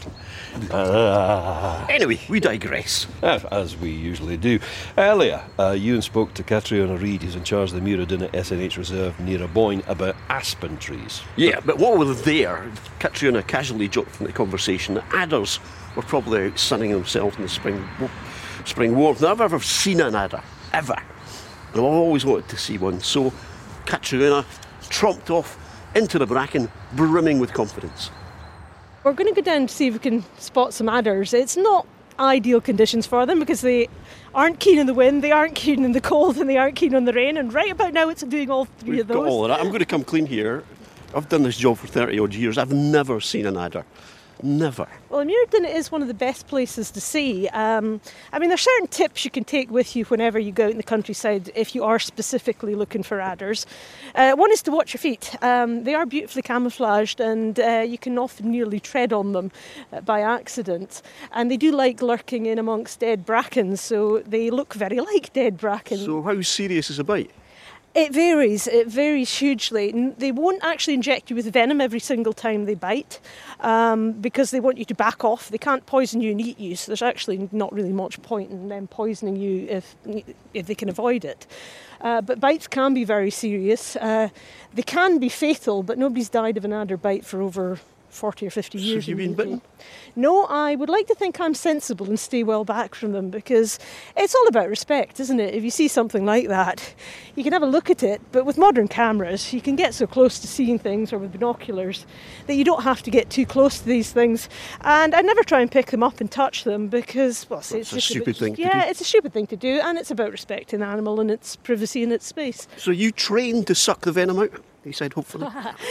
Anyway, we digress. As we usually do. Earlier, Ewan spoke to Catriona Reid, who's in charge of the Muireduna SNH Reserve near Aboyne, about aspen trees. Yeah, but while we were there, Catriona casually joked in the conversation that adders were probably out sunning themselves in the spring warmth. Now, I've ever seen an adder, ever. And I've always wanted to see one. So Catriona tromped off into the bracken, brimming with confidence. We're going to go down to see if we can spot some adders. It's not ideal conditions for them because they aren't keen in the wind, they aren't keen in the cold, and they aren't keen on the rain. And right about now, it's doing all three of those. Got all of that. I'm going to come clean here. I've done this job for 30 odd years. I've never seen an adder. Never. Well, Muireduna is one of the best places to see. I mean, there's certain tips you can take with you whenever you go out in the countryside if you are specifically looking for adders. One is to watch your feet. They are beautifully camouflaged, and you can often nearly tread on them by accident. And they do like lurking in amongst dead brackens, so they look very like dead bracken. So how serious is a bite? It varies hugely. They won't actually inject you with venom every single time they bite because they want you to back off. They can't poison you and eat you, so there's actually not really much point in them poisoning you if they can avoid it. But bites can be very serious. They can be fatal, but nobody's died of an adder bite for over 40 or 50 years. Have you been bitten? No, I would like to think I'm sensible and stay well back from them because it's all about respect, isn't it? If you see something like that, you can have a look at it, but with modern cameras, you can get so close to seeing things, or with binoculars, that you don't have to get too close to these things. And I never try and pick them up and touch them because, well, it's a stupid thing to do. Yeah, it's a stupid thing to do, and it's about respecting the animal and its privacy and its space. So you trained to suck the venom out? He said, hopefully.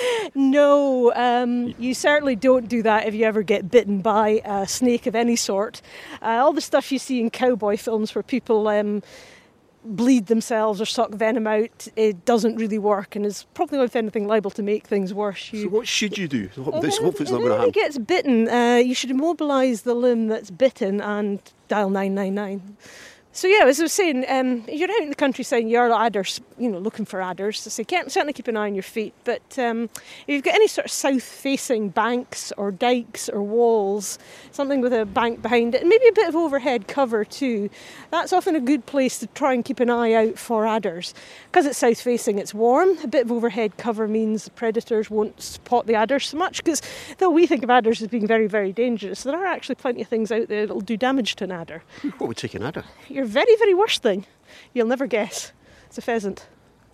No, you certainly don't do that if you ever get bitten by a snake of any sort. All the stuff you see in cowboy films where people bleed themselves or suck venom out, it doesn't really work and is probably, if anything, liable to make things worse. So what should you do? Hopefully it's not going to happen. If anybody gets bitten, you should immobilise the limb that's bitten and dial 999. So yeah, as I was saying, if you're out in the countryside and you're adders, looking for adders, so certainly keep an eye on your feet. But if you've got any sort of south-facing banks or dikes or walls, something with a bank behind it, and maybe a bit of overhead cover too, that's often a good place to try and keep an eye out for adders. Because it's south-facing, it's warm. A bit of overhead cover means the predators won't spot the adders so much, because though we think of adders as being very, very dangerous, there are actually plenty of things out there that will do damage to an adder. What would take an adder? Your very, very worst thing, you'll never guess. It's a pheasant.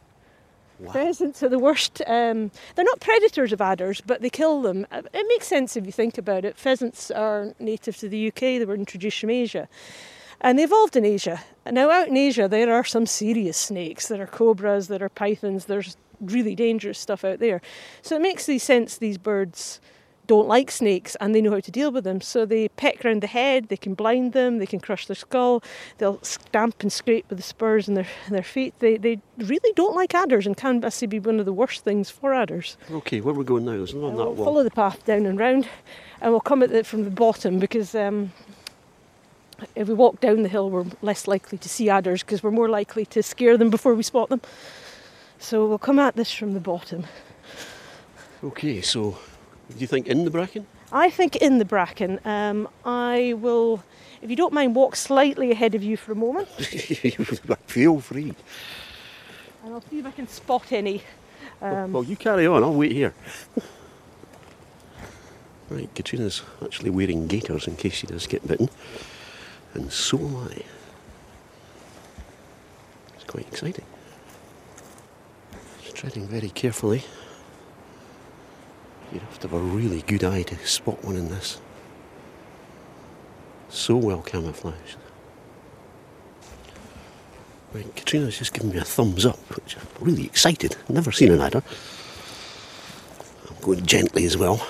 Wow. Pheasants are the worst. They're not predators of adders, but they kill them. It makes sense if you think about it. Pheasants are native to the UK. They were introduced from Asia. And they evolved in Asia. Now, out in Asia, there are some serious snakes. There are cobras, there are pythons, there's really dangerous stuff out there. So it makes sense these birds don't like snakes and they know how to deal with them. So they peck round the head, they can blind them, they can crush their skull, they'll stamp and scrape with the spurs in their feet. They really don't like adders and can actually be one of the worst things for adders. Okay, where are we going now? Is it on that wall? We'll follow the path down and round and we'll come at it from the bottom because if we walk down the hill we're less likely to see adders because we're more likely to scare them before we spot them. So we'll come at this from the bottom. Okay, so do you think in the bracken? I think in the bracken. I will, if you don't mind, walk slightly ahead of you for a moment. Feel free. And I'll see if I can spot any. Well, you carry on, I'll wait here. Right, Katrina's actually wearing gaiters in case she does get bitten. And so am I. It's quite exciting. Just treading very carefully. You'd have to have a really good eye to spot one in this. So well camouflaged. Right, Katrina's just given me a thumbs up, which I'm really excited. I've never seen an adder. I'm going gently as well.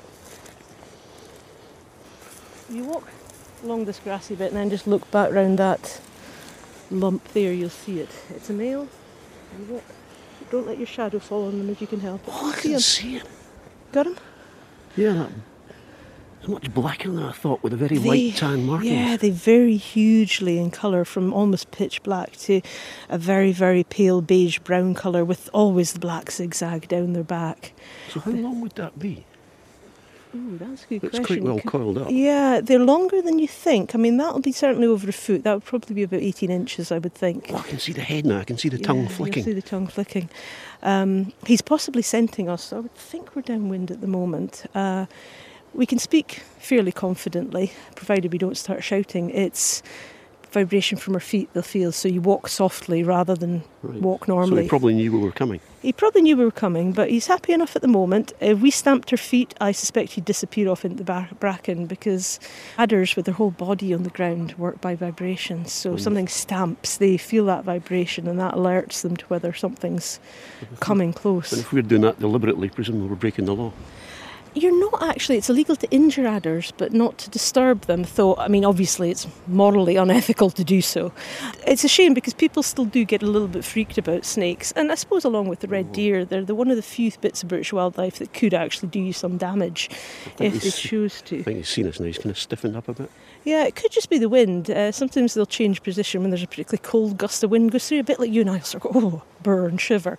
You walk along this grassy bit and then just look back round that lump there, you'll see it. It's a male. You walk. Don't let your shadow fall on them if you can help it. Oh, I can see him. Got him? Yeah, it's much blacker than I thought, with a very light tan markings. Yeah, they vary hugely in colour, from almost pitch black to a very, very pale beige brown colour with always the black zigzag down their back. So how long would that be? Ooh, that's a good It's question. quite well coiled up. Yeah, they're longer than you think. I mean, that'll be certainly over a foot. That would probably be about 18 inches, I would think. Oh, I can see the head now. I can see the tongue flicking. You'll see the tongue flicking. He's possibly scenting us, so I would think we're downwind at the moment. We can speak fairly confidently, provided we don't start shouting. It's vibration from our feet they'll feel, so you walk softly rather than walk normally. So he probably knew we were coming. He probably knew we were coming, but he's happy enough at the moment. If we stamped our feet, I suspect he'd disappear off into the bracken, because adders with their whole body on the ground work by vibrations. So if something stamps, they feel that vibration, and that alerts them to whether something's coming close. And if we're doing that deliberately, presumably we're breaking the law. You're not actually. It's illegal to injure adders, but not to disturb them. Though, I mean, obviously it's morally unethical to do so. It's a shame, because people still do get a little bit freaked about snakes. And I suppose along with the red deer, they're one of the few bits of British wildlife that could actually do you some damage if they choose to. I think he's seen us now. He's kind of stiffened up a bit. Yeah, it could just be the wind. Sometimes they'll change position when there's a particularly cold gust of wind goes through, a bit like you and I. Sort of go, oh, burn, shiver.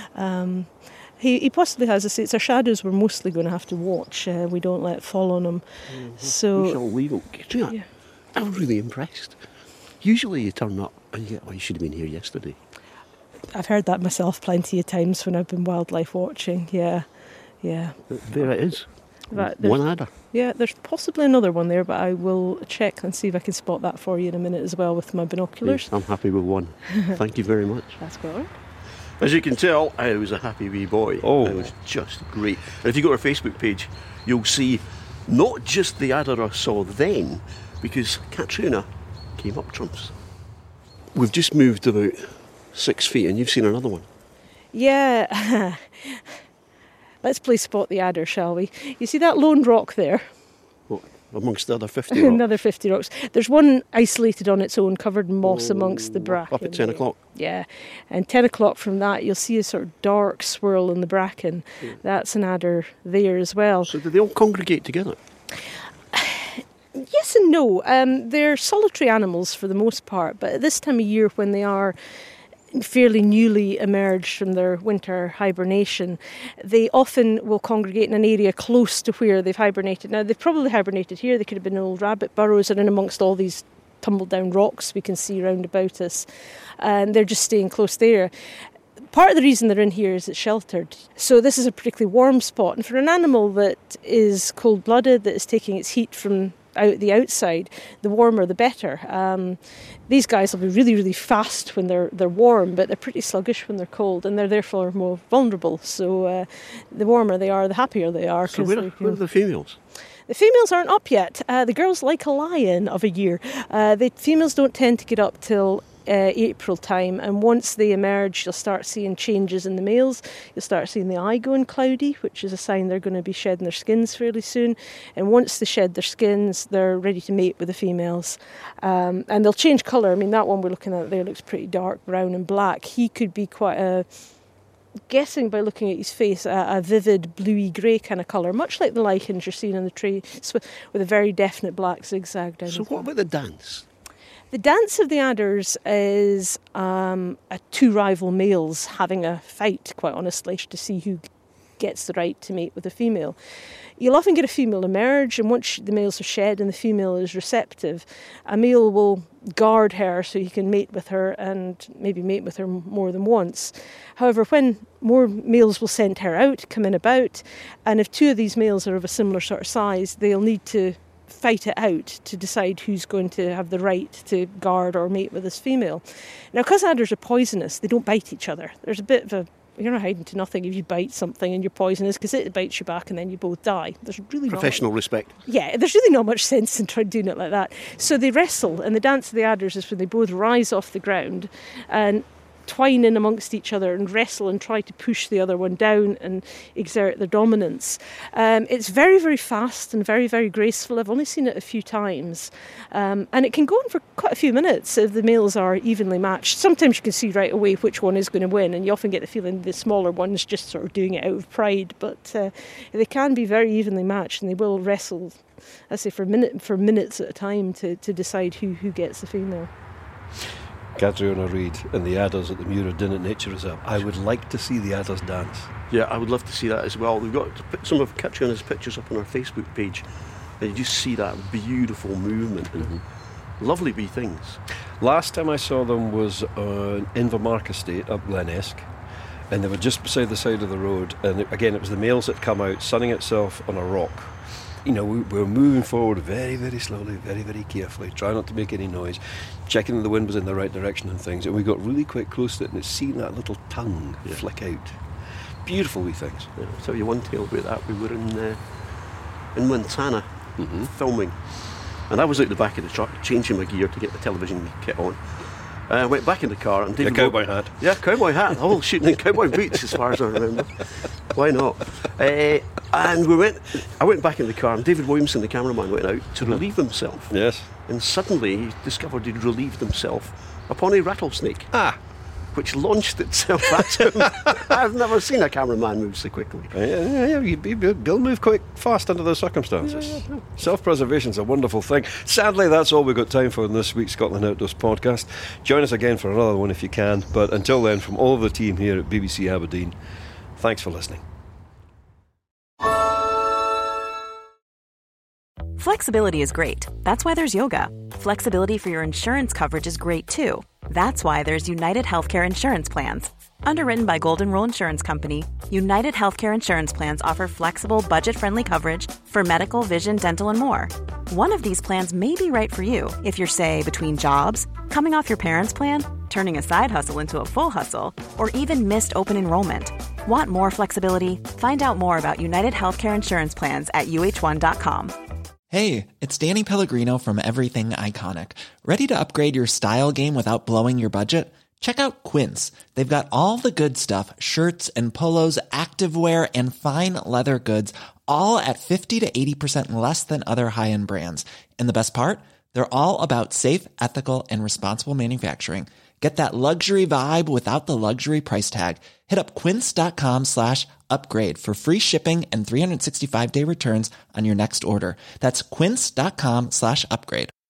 He possibly has. I say it's our shadows we're mostly going to have to watch. We don't let fall on him. So we shall leave him. Yeah. I'm really impressed. Usually you turn up and you get, oh, you should have been here yesterday. I've heard that myself plenty of times when I've been wildlife watching. Yeah. There it is. Right, one adder. Yeah, there's possibly another one there, but I will check and see if I can spot that for you in a minute as well with my binoculars. Yes, I'm happy with one. Thank you very much. That's good. As you can tell, I was a happy wee boy. Oh. It was just great. And if you go to our Facebook page, you'll see not just the adder I saw then, because Katrina came up trumps. We've just moved about 6 feet and you've seen another one. Yeah. Let's play spot the adder, shall we? You see that lone rock there? What, amongst the other 50 rocks? Another 50 rocks. There's one isolated on its own, covered in moss amongst the bracken. Up at 10 o'clock? Yeah. And 10 o'clock from that, you'll see a sort of dark swirl in the bracken. That's an adder there as well. So do they all congregate together? Yes and no. They're solitary animals for the most part, but at this time of year, when they are fairly newly emerged from their winter hibernation, they often will congregate in an area close to where they've hibernated. Now, they've probably hibernated here. They could have been in old rabbit burrows and in amongst all these tumbled down rocks we can see round about us, and they're just staying close there. Part of the reason they're in here is it's sheltered. So this is a particularly warm spot, and for an animal that is cold-blooded, that is taking its heat from out the outside, the warmer the better. These guys will be really, really fast when they're warm, but they're pretty sluggish when they're cold, and they're therefore more vulnerable. So the warmer they are, the happier they are. So where are the females? The females aren't up yet. The girls like a lion of a year. The females don't tend to get up till April time, and once they emerge, you'll start seeing changes in the males. You'll start seeing the eye going cloudy, which is a sign they're going to be shedding their skins fairly soon. And once they shed their skins, they're ready to mate with the females. And they'll change colour. I mean, that one we're looking at there looks pretty dark brown and black. He could be quite a, guessing by looking at his face, a vivid bluey grey kind of colour, much like the lichens you're seeing in the tree, with a very definite black zigzag down. So what about the dance? The dance of the adders is two rival males having a fight, quite honestly, to see who gets the right to mate with a female. You'll often get a female emerge, and once the males are shed and the female is receptive, a male will guard her so he can mate with her and maybe mate with her more than once. However, when more males will send her out, come in about, and if two of these males are of a similar sort of size, they'll need to fight it out to decide who's going to have the right to guard or mate with this female. Now, because adders are poisonous, they don't bite each other. There's a bit of a you're not hiding to nothing if you bite something and you're poisonous, because it bites you back and then you both die. There's really professional respect. Yeah, there's really not much sense in trying doing it like that. So they wrestle, and the dance of the adders is when they both rise off the ground and twine in amongst each other and wrestle and try to push the other one down and exert their dominance. It's very, very fast and very, very graceful. I've only seen it a few times. And it can go on for quite a few minutes if the males are evenly matched. Sometimes you can see right away which one is going to win, and you often get the feeling the smaller one's just sort of doing it out of pride. But they can be very evenly matched, and they will wrestle, I say, for minutes at a time to decide who gets the female. Catriona Reid and the adders at the Muir of Dinnet Nature Reserve. I would like to see the adders dance. Yeah, I would love to see that as well. We've got some of Catriona's pictures up on our Facebook page, and you just see that beautiful movement and lovely wee things. Last time I saw them was on Invermark Estate up Glen Esk, and they were just beside the side of the road, and again it was the males that come out sunning itself on a rock. You know, we were moving forward very, very slowly, very, very carefully, trying not to make any noise, checking that the wind was in the right direction and things, and we got really quite close to it, and it's seen that little tongue flick out. Beautiful wee things. Yeah, I'll tell you one tale about that. We were in Montana filming, and I was out the back of the truck changing my gear to get the television kit on. I went back in the car and David... cowboy hat. Yeah, cowboy hat. Oh, shooting in cowboy boots as far as I remember. Why not? And I went back in the car, and David Williamson, the cameraman, went out to relieve himself. Yes. And suddenly he discovered he'd relieved himself upon a rattlesnake. Which launched itself at him. I've never seen a cameraman move so quickly. They'll move quite fast under those circumstances. Yeah. Self-preservation's a wonderful thing. Sadly, that's all we've got time for in this week's Scotland Outdoors podcast. Join us again for another one if you can. But until then, from all of the team here at BBC Aberdeen, thanks for listening. Flexibility is great. That's why there's yoga. Flexibility for your insurance coverage is great too. That's why there's United Healthcare Insurance Plans. Underwritten by Golden Rule Insurance Company, United Healthcare Insurance Plans offer flexible, budget-friendly coverage for medical, vision, dental, and more. One of these plans may be right for you if you're, say, between jobs, coming off your parents' plan, turning a side hustle into a full hustle, or even missed open enrollment. Want more flexibility? Find out more about United Healthcare Insurance Plans at uh1.com. Hey, it's Danny Pellegrino from Everything Iconic. Ready to upgrade your style game without blowing your budget? Check out Quince. They've got all the good stuff, shirts and polos, activewear, and fine leather goods, all at 50 to 80% less than other high-end brands. And the best part? They're all about safe, ethical, and responsible manufacturing. Get that luxury vibe without the luxury price tag. Hit up quince.com/upgrade for free shipping and 365-day returns on your next order. That's quince.com/upgrade.